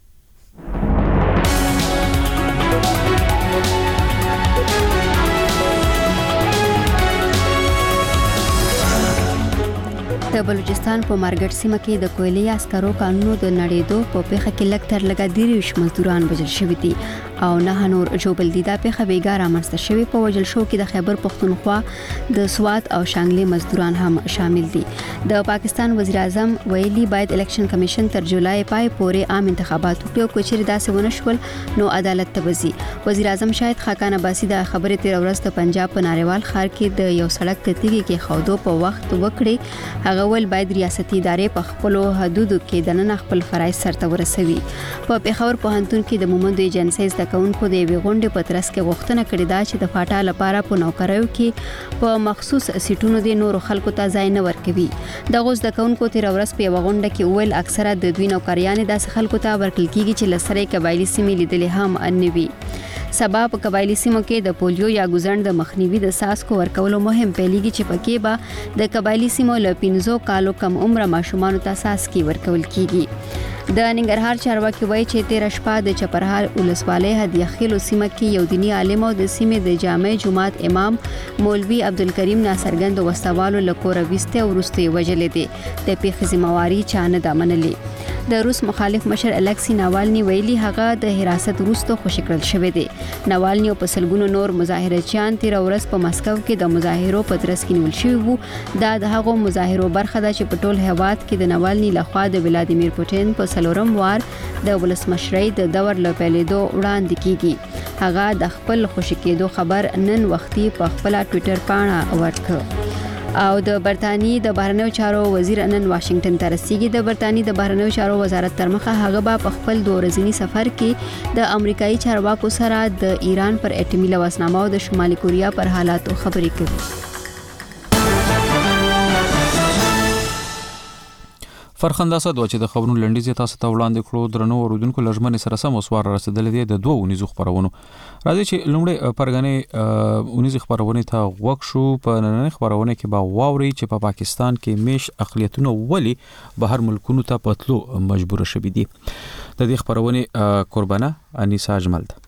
B: د بلوچستان په مارګټ سیمه کې د کویلي عسکرو قانونو د نړیدو په پیښه کې لږ تر لږه دیروش مزدوران وژل شوي دي او نه نور جوبل دي. دا پیښه بیګا رامنځته شوې په وژل شو کې د خیبر پښتونخوا د سوات او شانګلې مزدوران هم شامل دي. د پاکستان وزیر اعظم ویلي باید الیکشن کمیشن تر جولای پای پورې عام انتخابات وکړي او کچېرې داسې ونه شول نو عدالت ته وځي. وزیر اعظم شاهد خاقان عباسي د خبرې تیر ورځ د پنجاب په ناریوال ښار کې د یو سړک د تیږې کې خودو په وخت وکړي. هغه ول باید ریاستي ادارې په خپل حدودو کې د نن خپل فرایض سرته ورسوي. په پیښور پوهنتون کې د مومند ایجنسي زده کوونکو د یوې غونډې په ترڅ کې غوښتنه کړې ده چې د فاټا لپاره په نوکریو کې په مخصوص سیټونو د نورو خلکو ته ځای نه ورکوي. دغه زده کوونکو تیر ورځ په یوه غونډه کې ویل اکثره د دوی نوکریانې داسې خلکو ته ورکړل کیږي چې لسره قبایلی سیمې لیدلې هم نه وي. سبا په قبایلی سیمو کې د پولیو یا ګوزڼ د مخنیوي د ساسکو ورکولو مهم پیلېږي چې پکې به د قبایلی سیمو له پنځو کالو کم عمره ماشومانو ته ساسکي ورکول کیږي. د ننګرهار چارواکي وایي چې تیر شپه د چپرهار ولسوالۍ هدیه خیلو سیمه کې یو دینی عالم او د سیمې د جامع جماعت امام مولوي عبدالکریم ناصرګند وسوالو له کوره وسته او وروسته وجلې دي. د پیښې ذمہواری چا نه ده منلې. د روس مخالف مشر الکسی ناوالني ویلي هغه د حراست وروسته خوشی کړل شوی دی. ناوالني او په سلګونو نور مظاهرچیان تیر ورځ په مسکو کې د مظاهرو په ترڅ کې نیول شوي وو. دا د هغو مظاهرو برخه ده چې په ټول هیواد کې د ناوالني لخوا د ولادیمیر پوتین په سلورم وار د ولسمشرۍ د دور له پیلېدو وړاندې کیږي. هغه د خپل خوشی کېدو خبر نن وختي په خپل ټوئیټر پاڼه ورکړ. او د برتانی د بهرنیو چارو وزیر نن واشنگټن ته رسیدي. د برتانی د بهرنیو چارو وزارت تر مخه هغه په خپل دوه ورځنی سفر کې د امریکایي چارواکو سره د ایران پر اټومي لوثنامه او د شمالي کوریا پر حالاتو خبرې کوي.
F: فرخنده اسد چې د خبرونو لنډیز تاسو ته وړاندې کړو. درنو اوردونکو لږمن سره سم وسوار رسیدلې دي د دوه ونیزو خبرونو. راځي چې لومړی پرګنې ونیزو خبرونه ته وښ شو. په نننۍ خبرونه کې با واوري چې په پا پاکستان کې میش اقلیتونه ولی بهر ملکونو ته پتلو مجبور شوي دي. د دې خبرونه قربانه انیسا اجمل ده.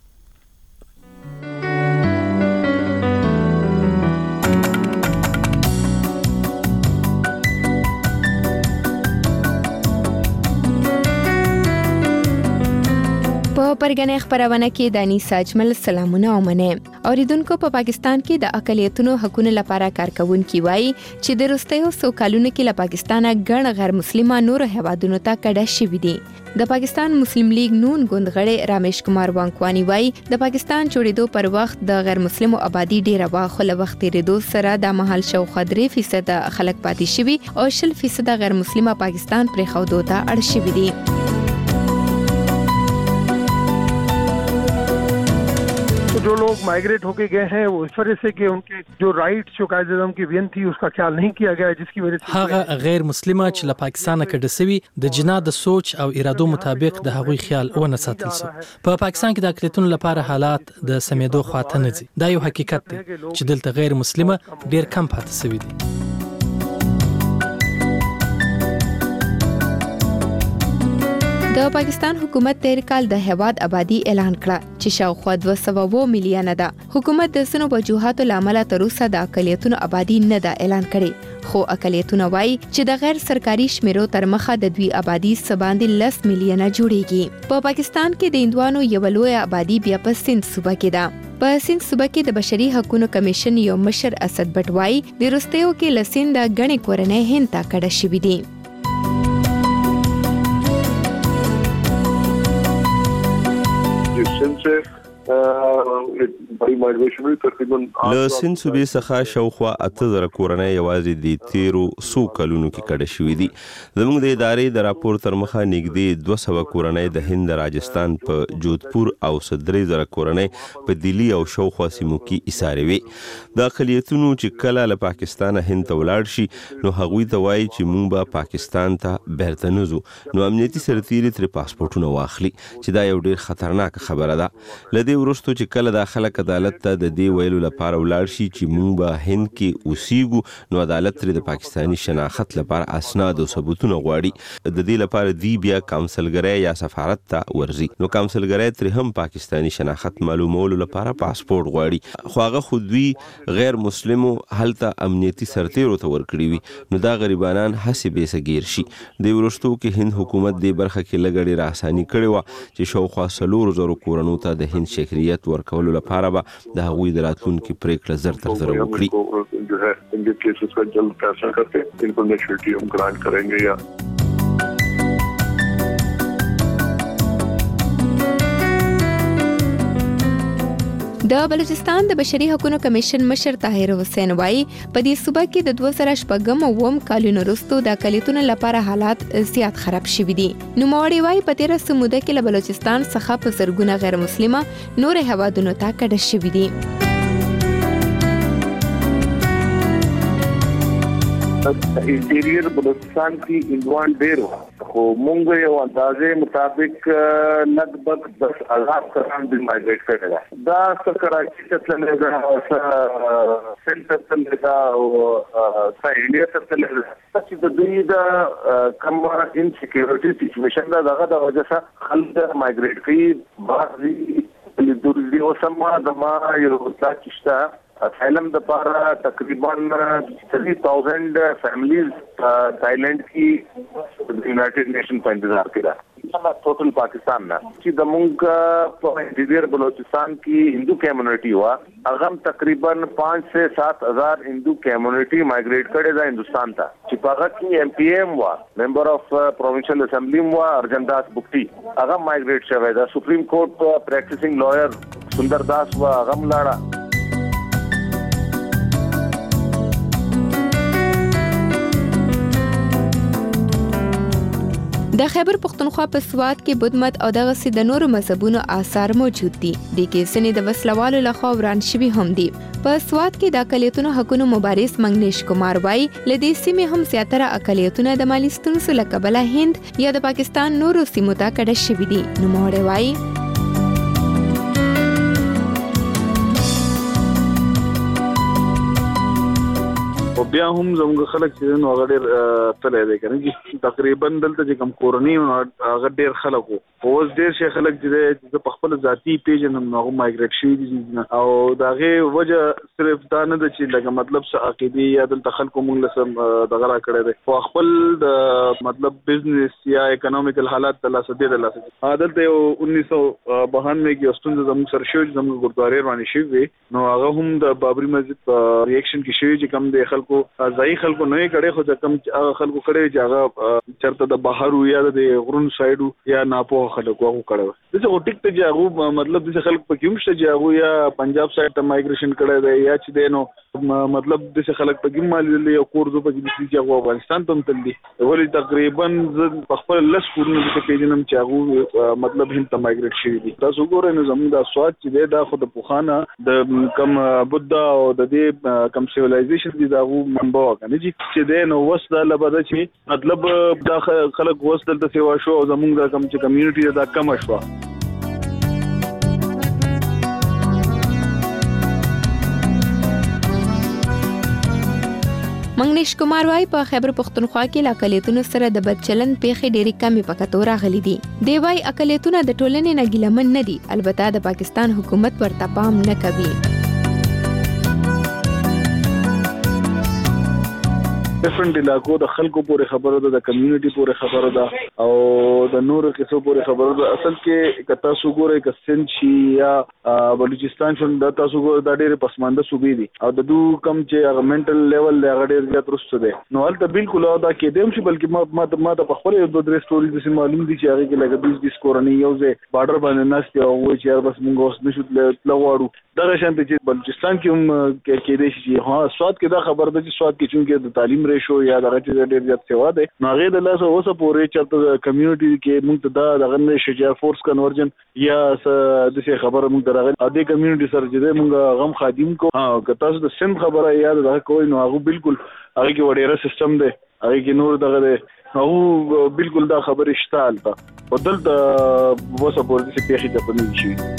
P: په پرګنې خبرونه کې د انیسا اجمل سلامونه او مننه. اوریدونکو په پاکستان کې د اقلیتونو حقوقو لپاره کارکونکي وایي چې د وروستیو څو کلونو کې له پاکستانه ګڼ غیر مسلمان نور هیوادونو ته کډه شوي دي. د پاکستان مسلم لیگ نون ګوندغړی رمیش کمار وانکوانی وایي د پاکستان جوړېدو پر وخت د غیر مسلمو آبادی ډیره وا خو له وخت تیریدو سره د مهال شاوخوا درې فیصد خلک پاتې شوي او شل فیصد غیر مسلمه پاکستان پرې خودو ته اړ شوي دي.
K: जो लोग माइग्रेट होके गए हैं वो इस वजह से कि उनके जो राइट्स जो कायदे आज़म की वियन थी उसका ख्याल नहीं किया गया जिसकी वजह से
H: هغه غیر مسلمه چې له پاکستانه کډه سوي د جنا د سوچ او ارادو مطابق د هغوی خیال ونه ساتل سو. په پاکستان کې د اقلیتونو لپاره حالات د سمیدو خواته نه دي. دا یو حقیقت دی چې دلته غیر مسلمه ډیر کم پاتې سوي دي.
P: د پاکستان حکومت تیر کال د هیواد آبادی اعلان کړه چې شاوخوا دوه سوه میلیونه ده. حکومت د سنو وجوهاتو لامل تر اوسه د اقلیتونو آبادی نه ده اعلان کړي. خو اقلیتونه وایي چې د غیر سرکاري شمیرو تر مخه د دوی آبادی سباندې لس میلیونه جوړیږي. په پاکستان کې د هندوانو یو لوی آبادی بیا په سند صوبه کې ده. په سند صوبه کې د بشري حقوقو کمیشن یو مشر اسد بټ وایي د وروستیو کې لسند د غنې کورنۍ هند ته کډه شوي دي.
O: सिंध से
Q: بری مایګریشن تقریبا
C: له سین صوبې څخه شاوخوا اته زره کورنۍ یوازې د تیرو څو کلونو کې کډه شوې دي. زموږ د ادارې د راپور تر مخه نږدې دوه سوه کورنۍ د هند راجستان په جودپور او درې زره کورنۍ په دلی او شاوخوا سیمو کې ایسارې وي. د اقلیتونو چې کله له پاکستانه هند ته ولاړ شي نو هغوی ته وایي چې موږ به پاکستان ته بیرته نه ځو، نو امنیتي سرتیري ترې پاسپورټونه واخلي چې دا یو ډېر خطرناک خبره ده. له دې وروسته چې کله د خلک عدالت ته د دې ویلو لپاره ولاړ شي چې موږ به هند کې اوسېږو، نو عدالت ترې د پاکستاني شناخت لپاره اسناد او ثبوتونه غواړي. د دې لپاره دی بیا کونسلګرۍ یا سفارت ته ورځي، نو کونسلګرۍ ترې هم پاکستاني شناخت معلومولو لپاره پاسپورت غواړي. خو هغه خو دوی غیر مسلمو هلته امنیتي سرتیرو ته ورکړي وي، نو دا غریبانان هسې بیسه ګیر شي. د وروستو کې هند حکومت دې برخه کې لږ ډېره اساني کړې وه چې شاوخوا څلورو زرو کورنو ته د هند شکریت ورکولو لپاره به د هغوی د راتلونکي پریکړه زر تر زره وکړي.
Q: جو ہے ان کے کیسز کا جلد فیصلہ کرتے ہیں، ان کو میچورٹی ہم گرانٹ کریں گے. یا
P: د بلوچستان د بشري حقوقو کمیشن مشر طاهر حسین وایي په دې صوبه کې د دوه زره شپږم او اووم کلونو وروسته د اقلیتونو لپاره حالات زیات خراب شوي دي. نوموړي وایي په تېره څه موده کې له بلوچستان څخه په زرګونه غیر مسلمه نورو هېوادونو ته کډه شوي دي.
Q: انټیریئر بلوچستان کی انډوان ډیر خو مونږ یو اندازې مطابق لګبګ دس هزار کسان د مایګریټ کړي دا دا کراچي ته تللی دا سنټر تللی دا او سایډیا ته تللی دا چې د دوی د کم انسیکیورټي سچویشن دا دغه د وجه څخه خلک مایګریټ کوي. بعضې لیدلي اوس هم د ما یو دا چشته اسائلم د پاره تقریباً تھری تھاؤزینڈ فیملیز تھائیلینڈ کی یونائٹڈ نیشن په انتظار کې ده. ټوټل پاکستان نه چې د مونږ په انټیریئر بلوچستان کې هندو کمیونټي وا هغه تقریباً پانچ سے سات ہزار هندو کمیونټي مایګریټ کړي دا هندستان ته، چې په هغه کې ایم پی ایم وا ممبر اف پروونشل اسمبلی وا ارجن داس بوکټي هغه مایګریټ شوی دا. سپریم کورټ پریکټیسینګ لویر سندر داس وا هغه ملاړه.
P: د خیبر پختونخوا په سوات کې بدمت او دغه سي د نورو مذهبونو آثار موجود دي. د کې سنې د وسلوالو لخوا وران شوي هم دي. په سوات کې د اقلیتونو حقوقو مبارز منګنیش کمار وایي لدې سیمې هم زیاتره اقلیتونه د مالی ستونزو له کبله هند یا د پاکستان نورو سیمو ته کډه شوي دي. نوموړی وایي
I: او بیا هم زموږ خلک چې نو هغه ډېر تللی دی که نه چې تقریبا دلته چې کوم کورنۍ هغه ډېر خلک وو. اوس ډېر شي خلک چې دی زه په خپله ذاتي پېژنم نو هغه مایګریټ شوي دي او د هغې وجه صرف دا نه ده چې لکه مطلب څه عقیدې یا دلته خلکو مونږ له څه دغه را کړی دی، خو خپل د مطلب بزنس یا اکنامیکل حالات د لاسه دې د لاسه دلته یو انیس سو بهانوے کې یو ستونزه زموږ سره شوې چې زموږ ګردوارې روانې شوي وې، نو هغه هم د بابري مسجد په ریاکشن کې شوي چې کوم د خلکو ځایي خلکو نه یې کړی، خو چې کوم هغه خلکو کړی چې هغه چېرته د بهر یا د غرونو سایډ یا ناپوهه خلکو هغو کړی وه. داسې خو ټیک ته چې هغو مطلب داسې خلک پکې هم شته چې هغوی یا پنجاب سایډ ته مایګریشن کړی دی یا چې دی نو مطلب داسې خلک پکې هم مالېدلي او کور زو پکې داسې چې هغو افغانستان ته هم تللي. ولې تقریبا زه په خپله لس کورونه داسې پېژنم چې هغو مطلب هند ته مایګریټ شوي دي. تاسو وګورئ نو زموږ دا سوات چې دی دا خو د پخوانه د کم بودا او د دې کم سیویلایزیشن دي د هغو منبع وه که نه چې دی نو اوس دا لبه ده چې مطلب دا خلک اوس دلته سیوا شو او زموږ دا کم چې کمیونټي ده دا کمه شوه.
P: منګنیش کمار وایي په خیبر پختونخوا کې له اقلیتونو سره د بد چلند پیښې ډېرې کمې په کتو راغلي دي. دی وایي اقلیتونه د ټولنې نه ګیلمن نه دي، البته د پاکستان حکومت ورته پام نه کوي.
I: ډیفرنٹ علاقو د خلکو پورې خبره ده، د کمیونټي پورې خبره ده او د نورو قصو پورې خبره ده. اصل کې که تاسو ګورئ که سند شي یا بلوچستان شون دا تاسو ګورئ دا ډېرې پسمانده صوبې دي او د دو کم چې هغه منټل لیول دی هغه ډېر زیات رسته دی. نو هلته بالکل دا کېدای هم شي، بلکې ما ما ما ته په خپل یو دوه درې سټوري داسې معلوم دي چې هغې کې لکه بیس بیس کورنۍ یو ځای بارډر باندې ناست دي او وایي چې یار بس مونږ اوس نشو تله غواړو. دغه شانتې چې بلوچستان کې هم کېدای شي چې ها سواد کې دا خبره ده چې سواد کې چونکې د تعلیم ریشو یا دغه چې ډېر زیات سیوا دی نو هغې د لاسه اوسه پورې چېرته کمیونټي کې مونږ ته دا دغه نه شي چې فورس کنورجن یا داسې خبره مونږ ته راغلې او دې کمیونټي سره چې دی مونږ غم خادم کو. ها که تاسو د سند خبره یا دغه کوئ نو هغه بالکل هغې کې وډېره سیسټم دی، هغې کې نور دغه دی، هغه بالکل دا خبرې شته هلته خو دلته اوسه پورې داسې پېښې ته په نه دي شوي.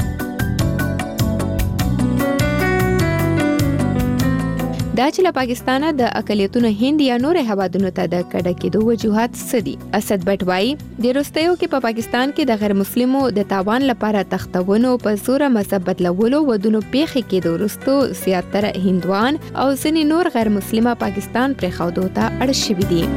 P: دا چې له پاکستانه د اقلیتونو هند یا نور هوادونو ته د کډه کېدو وجوهات څه دي؟ اسد بټ وایي د وروستیو کې په پاکستان کې د غیر مسلمو د تاوان لپاره تختونو په زوره مذهب بدلولو ودونو پیښې کېدو وروستو زیاتره هندوان او ځینې نور غیر مسلمه پاکستان پرېښودو ته اړ شوي دي.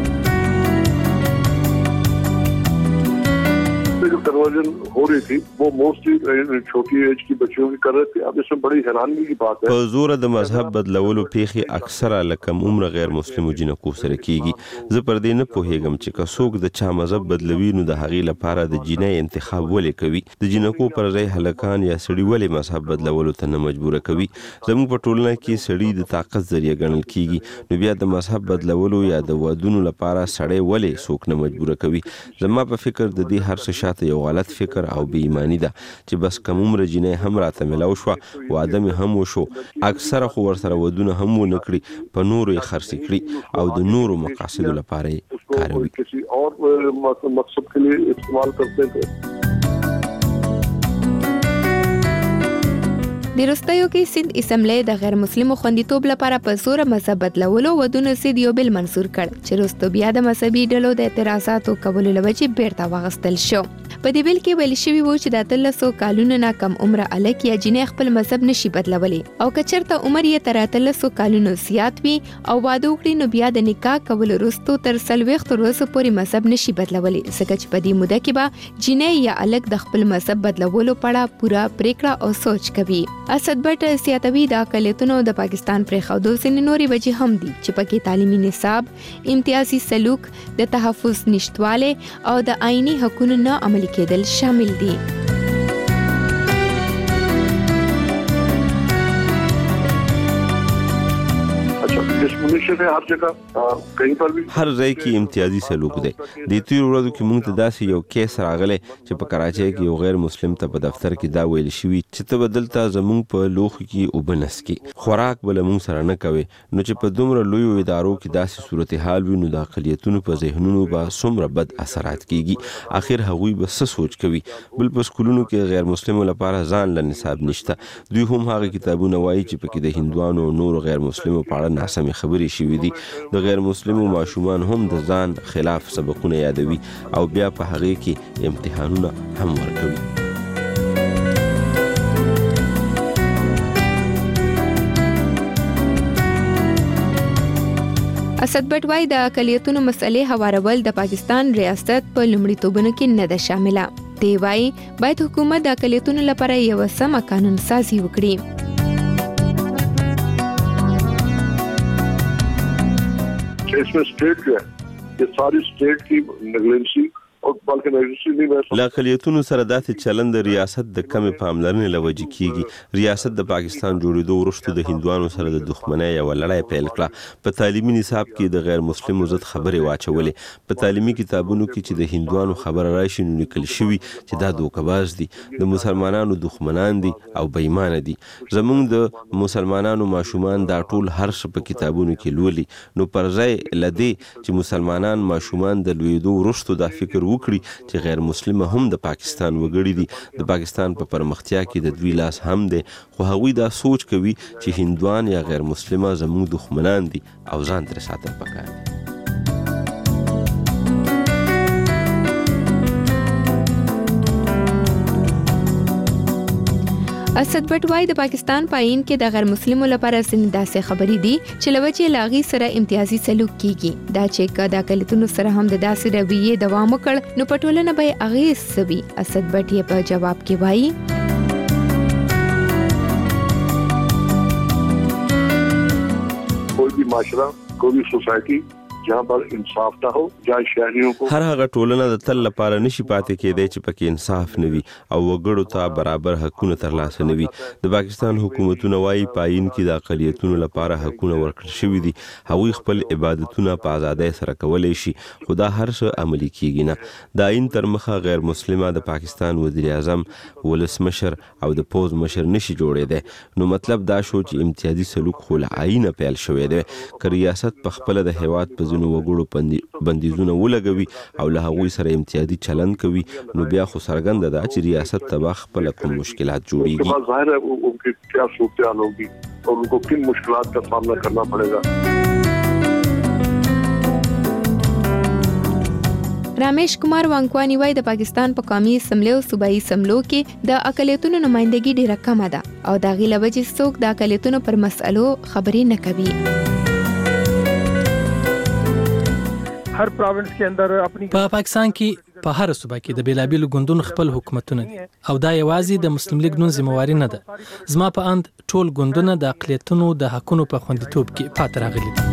E: کنورژن ہو رہی تھی وہ موسٹلی چھوٹی ایج کی بچیوں کی کر رہے تھے. اب اس میں بڑی حیرانگی کی بات ہے
C: په زور د مذهب بدلولو پیښې اکثره لکه عمر غیر مسلمو جنکو سره کیږي. زه پر دې نه پوهیږم چې که څوک د چا مذهب بدلوي نو د هغې لپاره د جینۍ انتخاب ولې کوي. د جنکو پر ځای هلکان یا سړي ولې مذهب بدلولو ته نه مجبوره کوي؟ زموږ په ټولنه کې سړي د طاقت ذریعه ګڼل کیږي نو بیا د مذهب بدلولو یا د ودونو لپاره سړی ولې څوک نه مجبوره کوي؟ زما په فکر د دې هر څه شاته یو غلط فکر او بې ایمانی ده چې بس کم عمره جینۍ هم راته ملاو شوه، واده مې هم وشو، اکثره خو ورسره ودونه هم ونه کړي، په نورو یې خرڅې کړي او د نورو مقاصدو لپاره یې کاروي.
E: کسی اور مقصد کے لیے استعمال کرتے تھے.
P: د وروستیو کې سند اسمبلی د غیر مسلمو خوندیتوب لپاره په زوره مذهب بدلولو ودونو سید یو بل منظور کړ چې وروسته بیا د مذهبي ډلو د اعتراضاتو کولو له وجې بیرته واخیستل شو. په دې بل کې ویل شوي وو چې د اتلسو کالونو نه کم عمره هلک یا جینۍ خپل مذهب نشي بدلولی او که چېرته عمر یې تر اتلسو کالونو زیات وي او واده وکړي نو بیا د نکاح کولو وروستو تر څلوېښتو ورځو پورې مذهب نشي بدلولی، ځکه چې په دې موده کې به جینۍ یا هلک د خپل مذهب بدلولو په اړه پوره پریکړه او سوچ کوي. اسد بټ زیاتوي د اقلیتونو د پاکستان پرېښودو ځینې نورې وجې هم دي چې پکې تعلیمي نصاب، امتیازي سلوک، د تحفظ نشتوالی او د آئینی حقونو نه عملي کېدل شامل دي.
E: هر جگہ کہیں پر بھی
C: هر ځای کې امتیازي سلوک دی. د تیر ورځو کې موږ ته داسې یو کیس راغلی چې په کراچۍ کې یو غیر مسلم ته په دفتر کې دا ویل شوي چې ته به دلته زموږ په لوښو کې اوبه نسکې، خوراک به له موږ سره نه کوې. نو چې په دومره لویو ادارو کې داسې صورتحال وي نو د اقلیتونو په ذهنونو به څومره بد اثرات کیږي. اخر هغوی به څه سوچ کوي؟ بل په سکولونو کې غیر مسلمو لپاره ځان له نصاب نشته. دوی هم هغه کتابونه وایي چې پکې د هندوانو او نورو غیر مسلمو په اړه ناسمې خبرې شوي دي. د غیر مسلمو ماشومان هم د ځان خلاف سبقونه یادوي او بیا په هغې کې امتحانونه هم ورکوي.
P: اسد بټ وایي د اقلیتونو مسئلې هوارول د پاکستان ریاست په لومړیتوبونو کې نه ده شامله. دی وایي باید حکومت د اقلیتونو لپاره یوه سمه قانون سازي وکړي.
E: اس میں اسٹیٹ جو ہے یہ ساری اسٹیٹ کی نیگلیجنسی
C: له اقلیتونو سره داسې چلند د ریاست د کمې پاملرنې له وجې کیږي. ریاست د پاکستان جوړېدو وروسته د هندوانو سره د دښمنۍ یوه لړۍ پیل کړه. په تعلیمي نصاب کې د غیر مسلمو ضد خبرې واچولې. په تعلیمي کتابونو کې چې د هندوانو خبره راشي نو لیکل شوي چې دا دوکه‌باز دي، د مسلمانانو دښمنان دي او بېایمانه دي. زموږ د مسلمانانو ماشومان دا ټول هر څه په کتابونو کې لولي. نو پر ځای له دې چې مسلمانان ماشومان د لویېدو وروسته دا فکر وکړي چې غیر مسلمه هم د پاکستان وګړي دي، د پاکستان په پرمختیا کې د دوی لاس هم دی، خو هغوی دا سوچ کوي چې هندوان یا غیر مسلمه زموږ دښمنان دي او ځان ترې ساتل پکار دي.
P: اسد بټ وايي د پاکستان په آئین کې د غیر مسلمانو لپاره ځینې داسې خبرې دي چې لوجه لاغي سره امتیازي سلوک کیږي دا چې کدا کلیتونو سره هم د داسې رویې دوام وکړ نو پټولنه به اغیز سوي. اسد بټ یې په جواب کې وایي
E: कोई भी माशरा कोई भी सोसाइटी जहाँ पर इंसाफ ना हो जहाँ शहरियों को
C: هر هغه ټولنه د تل لپاره نشي پاتې کېدای چې پکې انصاف نه وي او وګړو ته برابر حقونه ترلاسه نه وي. د پاکستان حکومتونه وايي پاین کې د اقلیتونو لپاره حقونه ورکړل شوي دي. هغوی خپل عبادتونه په ازادۍ سره کولای شي خو دا هر څه عملي کیږي نه. د آئین تر مخه غیر مسلمه د پاکستان وزیر اعظم ولسمشر او د پوز مشر نشي جوړېدی. نو مطلب دا شو چې امتیازي سلوک خو له آئینه پیل شوی دی. که ریاست په خپل د هیواد په ځینو وګړو بندیزونه ولګوي او له هغوی سره امتیازي چلند کوي نو بیا خو څرګنده ده چې ریاست ته خپل کوم مشکلات جوړیږي.
E: ظاهر है उनकी क्या सूरत-ए-हाल होगी और उनको किन मुश्किलात का सामना करना पड़ेगा.
P: رامیش کمار وانکوانی وای د پاکستان په قومي اسمبلی او صوبایي اسمبلو کې د اقلیتونو نمائندګي ډیره کمه ده او دا غي لوجه څوک د اقلیتونو پر مسئلو خبرې نه کوي.
K: हर प्रोविंस के अंदर अपनी
H: په پاکستان کې په هر صوبه کې د بیلابیلو ګوندونو خپل حکومتونه دي او دا یوازې د مسلم لیگ نون ذمہواری نه ده. زما په اند ټول ګوندونه د اقلیتونو د حقونو په خوندیتوب کې پاتې راغلي دي.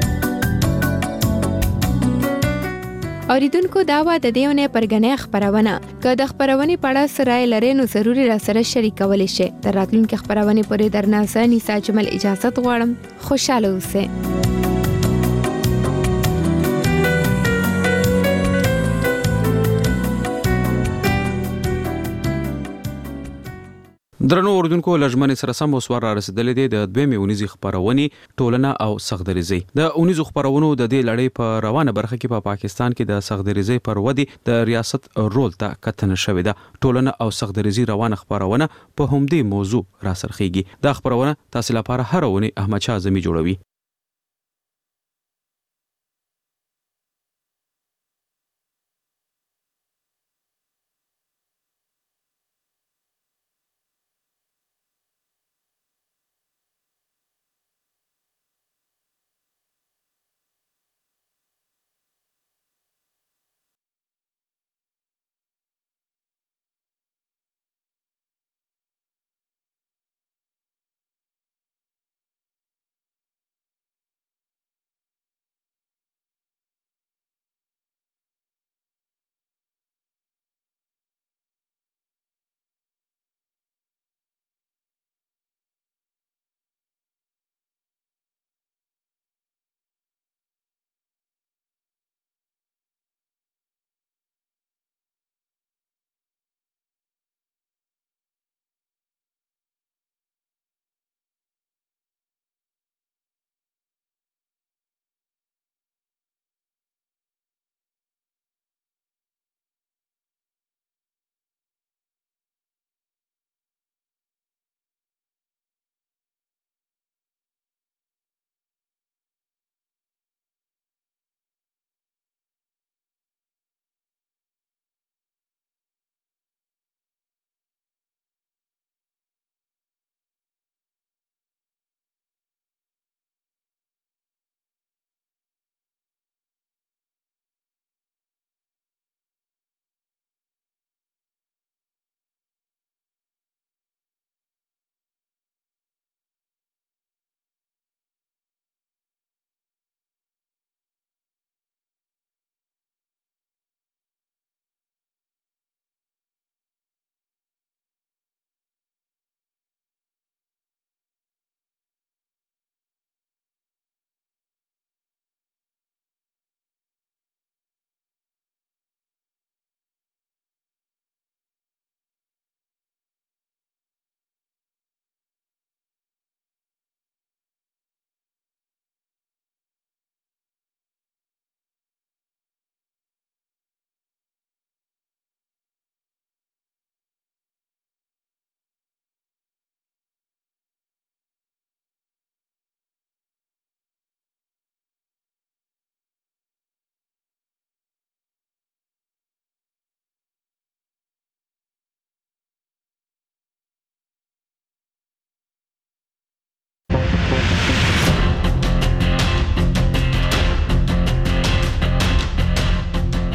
P: اوریدونکو دا و د دیونه پرګنې خبرونه که د خبرونه په اړه سره لري نو ضروري را سره شریکول شي. د راتلونکو خبرونه پورې درنه نسا جمل اجازه غواړم. خوشاله اوسئ.
A: درنو اوردونکو لجمن سره سم اوسوار را رسیدلې دي د دویمې اونیزي خبرونې ټولنه او سغدریزي. د اونیزو خبرونو د دې لړۍ په روانه برخه کې په پا پاکستان کې د سغدریزي پر ودی د ریاست رول ته کتنه شوې ده. ټولنه او سغدریزي روانه خبرونه په همدې موضوع را سرخيږي. دا خبرونه تاسو لپاره هر ونی احمد شاه زمي جوړوي.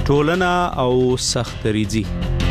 G: ټولنه او سختریزي.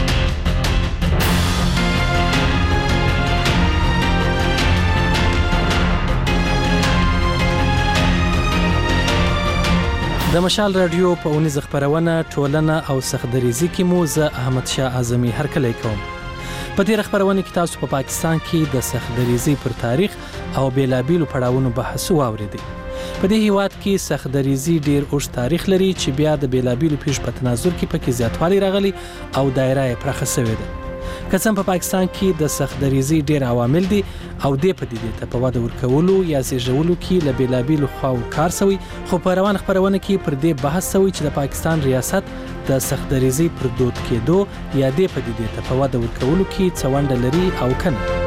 H: د مشال رادیو په اونیز خبرونه ټولنه او سختریزي کې مو زه احمد شاه اعظمي هرکلی کوم. په دې خبرونه کې تاسو په پا پاکستان کې د سختریزي پر تاریخ او بیلابیلو پړاوونو بحث واوریدئ. په دې هیواد کې سختریزي ډیر اوږد تاریخ لري چې بیا د بیلابیلو پیښو په تناظر کې پکې زیاتوالی راغلی او دایره یې پراخه شوې ده. که څنګه په پاکستان کې د سختریزي ډیر عوامل دي او د پدیدې ته په واده ورکولو یا زیږولو کې له بیلابیلو خواو کار شوی، خو په روان خبرونه کې پر دې بحث شوی چې د پاکستان ریاست د سختریزي پر دود کېدو یا د پدیدې ته په واده ورکولو کې څه ونډه لري او کنه.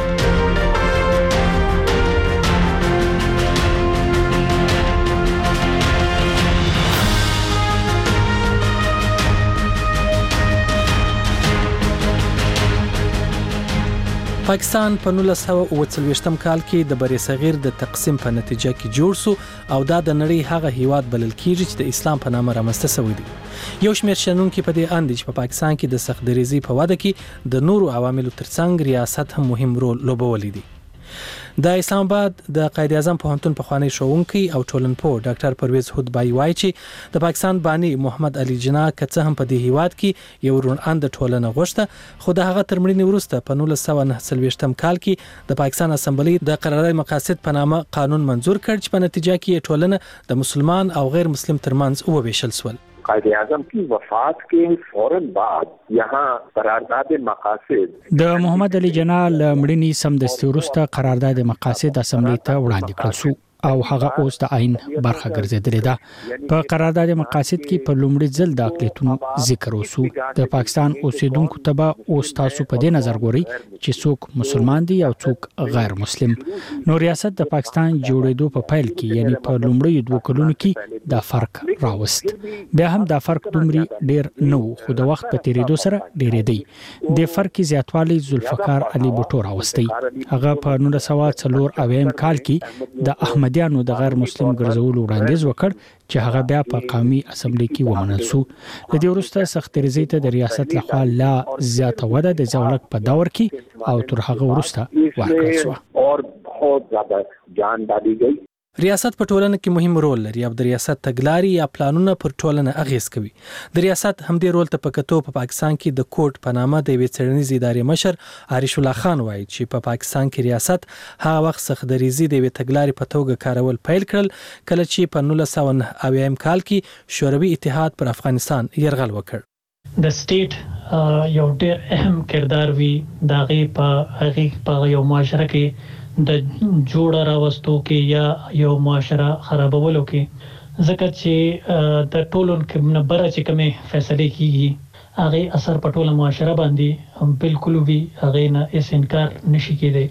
H: پاکستان په نولس سوه اوه څلوېښتم کال کې د بری صغیر د تقسیم په نتیجه کې جوړ شو او دا د نړۍ هغه هیواد بلل کیږي چې د اسلام په نامه رامنځته شوی دی. یو شمېر شنونکي په دې اند چې په پاکستان کې د سختریزي په واده کې د نورو عواملو ترڅنګ ریاست هم مهم رول لوبولی دی. د اسلام آباد د قائد اعظم پوهنتون پخوانی ښوونکی او ټولنپوه ډاکټر پرویز هودبای وایي چې د پاکستان بانی محمد علي جناح که څه هم په دې هیواد کې یو روڼاند ټولنه غوښته، خو د هغه تر مړینې وروسته په نولس سوه نهه څلوېښتم کال کې د پاکستان اسمبلی د قرارداد مقاصد په نامه قانون منظور کړ چې په نتیجه کې ټولنه د مسلمان او غیر مسلم ترمنځ وویشل شول.
Q: قائد اعظم کی وفات کے فوراً بعد یہاں قرارداد مقاصد
J: د محمد علي جناح له مړینې سمدستي وروسته قرارداد مقاصد اسمبلی ته وړاندې کړل شو او هغه اوس د عین برخه ګرځیدلې ده. په قرارداد مقاصد کې په لومړي ځل د اقلیتونو ذکر وشو. د پاکستان اوسیدونکو ته به اوس تاسو په دې نظر ګورئ چې څوک مسلمان دي او څوک غیر مسلم. نو ریاست د پاکستان جوړېدو په پیل کې یعنی په لومړي دوه کلونو کې دا فرق راوست. بیا هم دا فرق دومره ډیر نه و، خو د وخت په تیریدو سره ډیرېدی. د فرق زیاتوالی ذوالفقار علي بوټو راوستی. هغه په نولس سوه څلور اویایم کال کې د احمد دیانو د غیر مسلم ګرځولو وړاندیز وکړ چې هغه بیا په قومي اسمبلی کې ومنل شو. د دې وروسته سختریزي ته د ریاست لخوا لا زیاته وده د ځولک په دور کې او تر هغه وروسته ورکړل شو.
Q: اور بہت زیادہ جان ډالۍ گئی.
H: ریاست په ټولنه کې مهم رول لري او د ریاست تګلاري یا پلانونه پر ټولنه اغیز کوي. د ریاست همدې رول ته په کتو په پاکستان کې د کوټ په نامه د یوې څېړنیزې ادارې مشر عارش الله خان وایي چې په پاکستان کې ریاست هغه وخت سختریزي د یوې تګلارې په توګه کارول پیل کړل کله چې په نولس سوه نهه اویایم کال کې شوروي اتحاد پر افغانستان یرغل وکړ.
L: د سټیټ یو ډېر اهم کردار وی د هغې په هغې په یو معاشره کې د جوړه راوستو کې یا یو معاشره خرابولو کې، ځکه چې د ټولو نه بره چې کومې فیصلې کیږي هغې اثر په ټوله معاشره باندې بالکل وي، هغې نه هېڅ انکار نشي کېدی.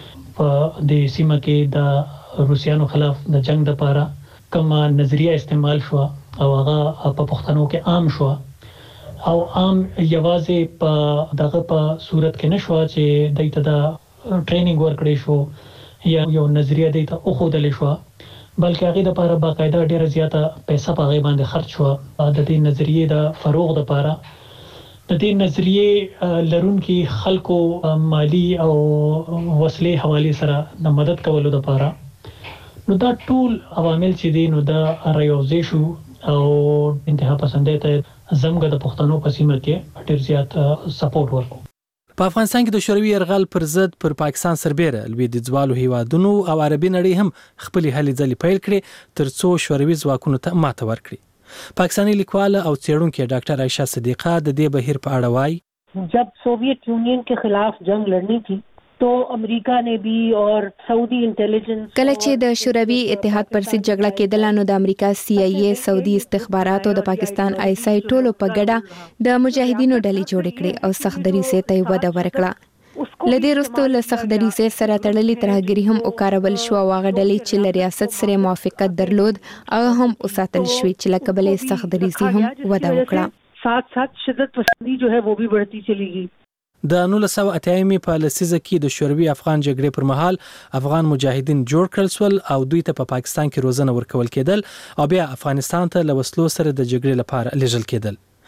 L: په دې سیمه کې د روسیانو خلاف د جنگ دپاره کومه نظریه استعمال شوه او هغه په پښتنو کې عام شوه او عام یوازې په دغه په صورت کې نه شوه چې دوی ته د ټریننګ ورکړی شو یا یو نظریه دی ته وښودلی شوه، بلکې هغې دپاره باقاعده ډېره زیاته پیسه په هغې باندې خرچ شوه د دې نظریې د فروغ دپاره. د دې نظریې لرونکي خلکو مالی او وسلې حوالې سره د مدد کولو دپاره نو دا ټول عوامل چې دي نو دا رايوځای شو او انتها پسندۍ ته زموږ د پښتنو په سیمه کې ډېر زیات سپورټ ورکړو.
H: په افغانستان کې د شوروي یرغل پر ضد پر پاکستان سربېره لویدیځوالو هیوادونو او عربي نړۍ هم خپلې هلې ځلې پیل کړې تر څو شوروي ځواکونو ته ماته ورکړي. پاکستاني لیکواله او څېړونکې ډاکټر عایشه صدیقه د دې بهیر په اړه وایي
M: जब सोवियत यूनियन के खिलाफ जंग लड़नी थी तो अमेरिका ने भी और सऊदी इंटेलिजेंस
P: کله چې د شوروي اتحاد پر ضد جګړه کېدله نو د امریکا سی آی ای، سعودي استخبارات او د پاکستان آی اس آی ټولو په ګډه د مجاهدینو ډلې جوړې کړې او سختدریځۍ ته یې وده ورکړه. له دې وروسته له سختدریځۍ سره تړلې ترهګري هم وکارول شوه او هغه ډلې چې له ریاست سره موافقت درلود هغه هم وساتل شوې چې له کبله سختدریځۍ هم وده وکړه.
M: साथ साथ शिदत पसंदी जो है वो भी बढ़ती चली गई.
H: د نولس سوه اتیایمې په لسیزه کې د شوروي افغان جګړې پر مهال افغان مجاهدین جوړ کړل شول او دوی ته په پا پاکستان کې روزنه ورکول کېدل او بیا افغانستان ته له وسلو سره د جګړې لپاره لیږل کېدل.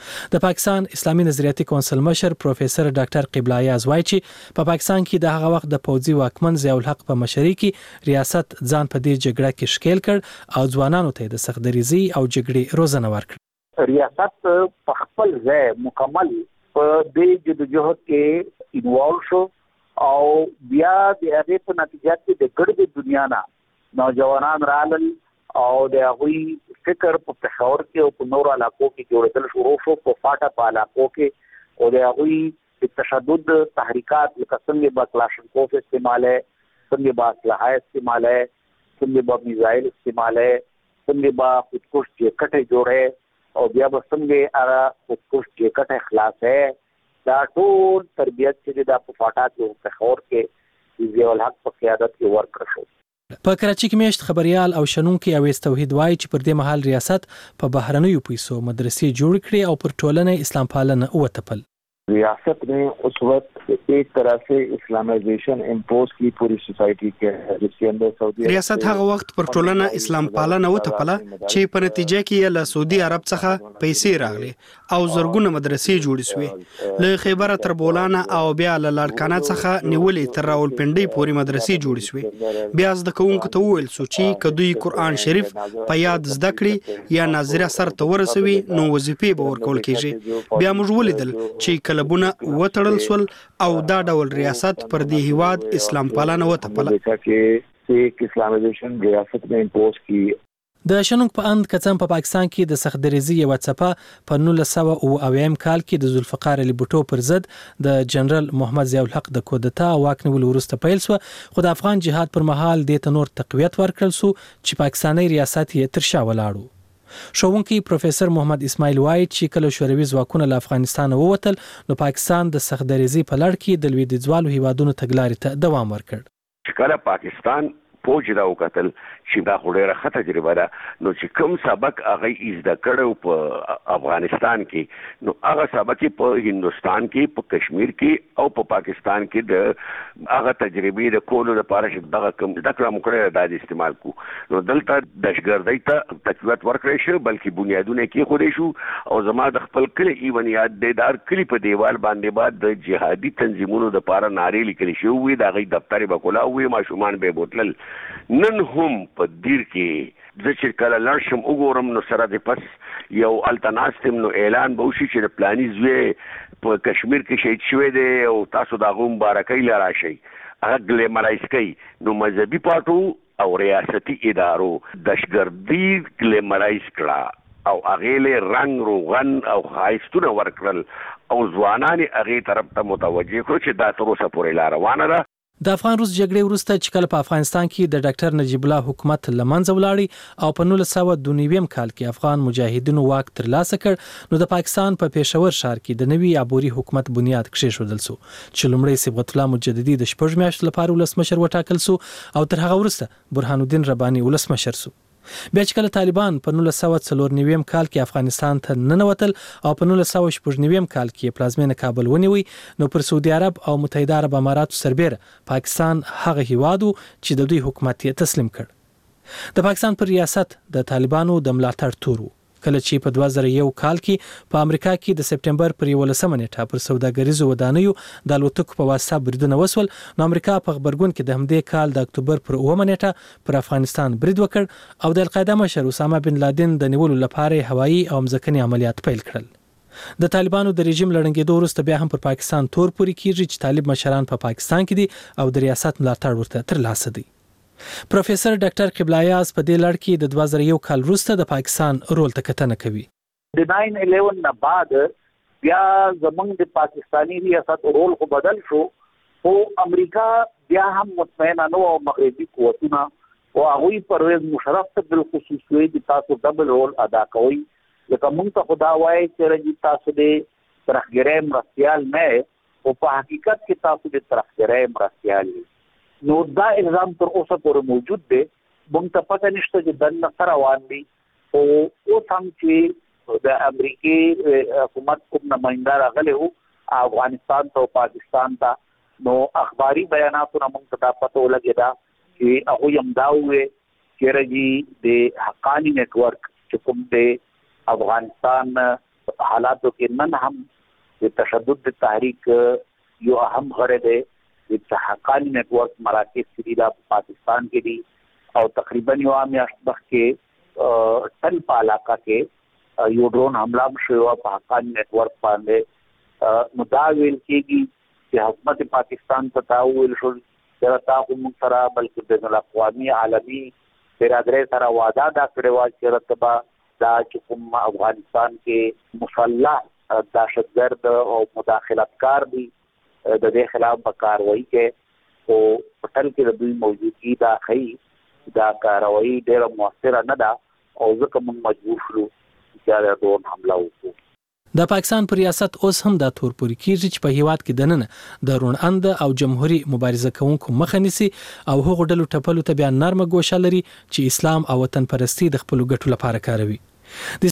H: د پاکستان اسلامي نظریاتي کونسل مشر پروفیسور ډاکټر قبله یاز وایي چې په پاکستان کې د هغه وخت د پوځي واکمن ضیاء الحق په مشرۍ کې ریاست ځان په دې جګړه کې ښکیل کړ او ځوانانو ته د سختدریزي او جګړې روزنه ورکړه.
D: ریاست په خپل ځای مکمل په دې جدوجہد کې انوالو شو او بیا د هغې په نتیجه کې د ګډې دنیا نه نوجوانان رالل او د هغوی فکر په پېښور کې او په نورو علاقو کې جوړېدل شروع شو. په فاټا په علاقو کې او د هغوی د تشدد تحریکات لکه څنګه به کلاشنکوف استعمال ہے، څنګه به اسلحه استعمال ہے، څنګه به میزایل استعمال ہے، څنګه به خودکش جیکټ جوړه او بیا به څنګه هغه خودکش جیکټ خلاص ہے. دا ټول تربیت چې د په فاټا کې پېښور کې ضیاء الحق په قیادت کې ورکړ شو.
H: په کراچۍ کې میشت خبريال او شنونکي اویس توحید وایي چې پر دې مهال ریاست په بهرنیو پیسو مدرسې جوړ کړې او پر ټولنه اسلام پالنه وتپل.
N: रियासत ने उस वक्त एक तरह से इस्लामाइजेशन इम्पोज की पूरी सोसाइटी के जिसके अंदर सऊदी
R: ریاست هغه وخت پر ټولنه اسلام پالنه وتپله چې په نتیجه کې له سعودي عرب څخه پیسې راغلي او زرګونه مدرسې جوړې شوې. له خیبر تر بولانه او بیا له لاړکانه څخه نیولې تر راولپنډۍ پورې مدرسې جوړې شوې. بیا زده کوونکو ته وویل شو چې که دوی قرآن شریف په یاد زده کړي یا ناظره سر ته ورسوي نو وظیفې به ورکول کېږي. بیا موږ ولیدل چې کلبونه وتړل سول او دا ډول ریاست پر دې هیواد اسلام پالنه وتپله.
H: د شنونک په اند کڅم په پاکستان کې د سختدریزي یو څپه په نولس سوه او اویم کال کې د ذوالفقار علي بوټو پر ضد د جنرال محمد ضیاء الحق د کودتا واک نیول وروسته پیل شو، خو د افغان جهاد پر مهال د تنور تقویت ورکړل شو چې پاکستاني ریاست یې تر شا ولاړو. شوونکی پروفیسور محمد اسماعیل وایي چې کله شوروي ځواکونه له افغانستان ووتل نو پاکستان د سختدریزي په لړ کې د لویدیځوالو هیوادونو تګلارې ته دوام ورکړ.
S: کله پاکستان پوج دا وکتل چې دا خوري ښه تجربه ده نو چې کوم سبق هغه زده کړو په افغانستان کې نو هغه سبق په هندستان کې په کشمیر کې او په پاکستان کې د هغه تجربې د کولو لپاره چې دغه کوم زده کړه مکړه د استعمال کو نو دلته دهشتګردۍ ته تقویت ورکړی شو بلکې بنیادونه کې خوري شو او زما د خپل کلی ایون یاد دیدار کلی په دیوال باندې بعد د جهادي تنظیمونو د لپاره نارې لیکل شو وي د هغه دفتر به کولا وي ماشومان به بوتل. نن هم په دیر کې د چې کله لړشم وګورم نو سره د پس یو التناستم نو اعلان به وشي چې د پلاني زوی په کشمیر کې شهید شوی دی او تاسو د هغه مبارکۍ لاره شي هغه ګلیمرایز کوي. نو مذهبي پارټو او ریاستي ادارو دهشتګردي ګلیمرایز کړه او هغه له رنگ روغن او خایستونه ورکړل او ځوانان هغه طرف ته متوجه کړو چې دا تر اوسه پورې لار روانه ده.
H: د افغان روس جګړې وروسته چې کله په افغانستان کې د ډاکټر نجیب الله حکومت لمنځه ولاړی او په نولس سوه دوه نوي کال کې افغان مجاهدینو واک ترلاسه کړ نو د پاکستان په پېښور ښار کې د نوي عبوري حکومت بنیاد کېښودل شو چې لومړی صبغت الله مجددي د شپږ میاشتو لپاره ولسمشر وټاکل شو او تر هغه وروسته برهان الدین رباني ولسمشر شو. بیا چې کله طالبان په نولس سوه څلور نوي کال کې افغانستان ته ننوتل او په نولس سوه شپږ نوي کال کې پلازمینه کابل ونیوي نو پر سعودي عرب او متحده عرب اماراتو سربېره پاکستان هغه هیواد چې د دوی حکومت یې تسلیم کړ. د پاکستان پر ریاست د طالبانو د ملاتړ تور کله چې په دوه زره یو کال کې په امریکا کې د سپټمبر پر یولسمه نیټه پر سوداګریزو ودانیو د الوتکو په واسطه بریدونه وسول نو امریکا په خبرګون کې د همدې کال د اکتوبر پر اوومه نیټه پر افغانستان برید وکړ او د القاعده مشر اسامه بن لادن د نیولو لپاره هوایي او ځمکني عملیات پیل کړل. د طالبانو د رژیم لړنګېدو وروسته بیا هم پر پاکستان تور پوري کیږي چې طالب مشران په پاکستان کې دي او د ریاست ملاتړ ورته ترلاسه دی. پروفیسور ډاکټر قبله یاز په دې لړ کې د دوه زره یو کال وروسته د پاکستان رول ته کتنه کوي.
D: د ناین الیون نه بعد بیا زمونږ د پاکستانی ریاست رول خو بدل شو خو امریکا بیا هم مطمئنه نو او مغربي قوتونه او هغوی پرویز مشرف ته بالخصوص وی د تاسو ډبل رول ادا کوي لکه مونږ ته خدا وایي چې رجی تاسو د ترخګرۍ مرستیال نه او په حقیقت کې تاسو د ترخګرۍ مرستیال نو دا الزام تر اوسه پورې موجود دی. موږ ته پته نشته چې دنه سره روان دي او اوس هم چې د امریکای حکومت کوم نماینده راغلی وو افغانستان ته او پاکستان ته نو اخباري بیاناتو نه موږ ته دا پته ولګېده چې هغوی هم دا وویل چې رجي د حقاني نیټورک چې کوم دی افغانستان حالاتو کې نن هم د تشدد د تحریک یو اهم غړی دی د حقانی نیټورک مراکز چې د پاکستان کې دي او تقریبا یو میاشت مخکې تل په علاقه کې یو ډرون حمله شوی په حقانی نیټورک باندې نو دا ویل کېږي چې حکومت پاکستان ته دا ویل شو چې تاسو موږ سره بلکې بین الاقوامي عالمي برادرۍ سره وعده دا کړې وه چې رتبه دا چې کوم افغانستان کې مسلح دهشتګرد او مداخلتکار دي د دې خلاف به کاروایی کې او پټل کې د دوی موجودګي دا ښیي دا کاروایی ډېره مؤثره نه ده او ځکه موږ مجبور شو چې دا ډرون حمله وکړو.
H: د پاکستان پر ریاست اوس هم دا تور پوري کیږي چې په هیواد کې دننه د رون اند او جمهوریت مبارزه کوونکو مخه نیسي او هغه ډلو ټپلو ته بیا نرمه ګوشه لري چې اسلام او وطن پرستی د خپل ګټو لپاره کاروي.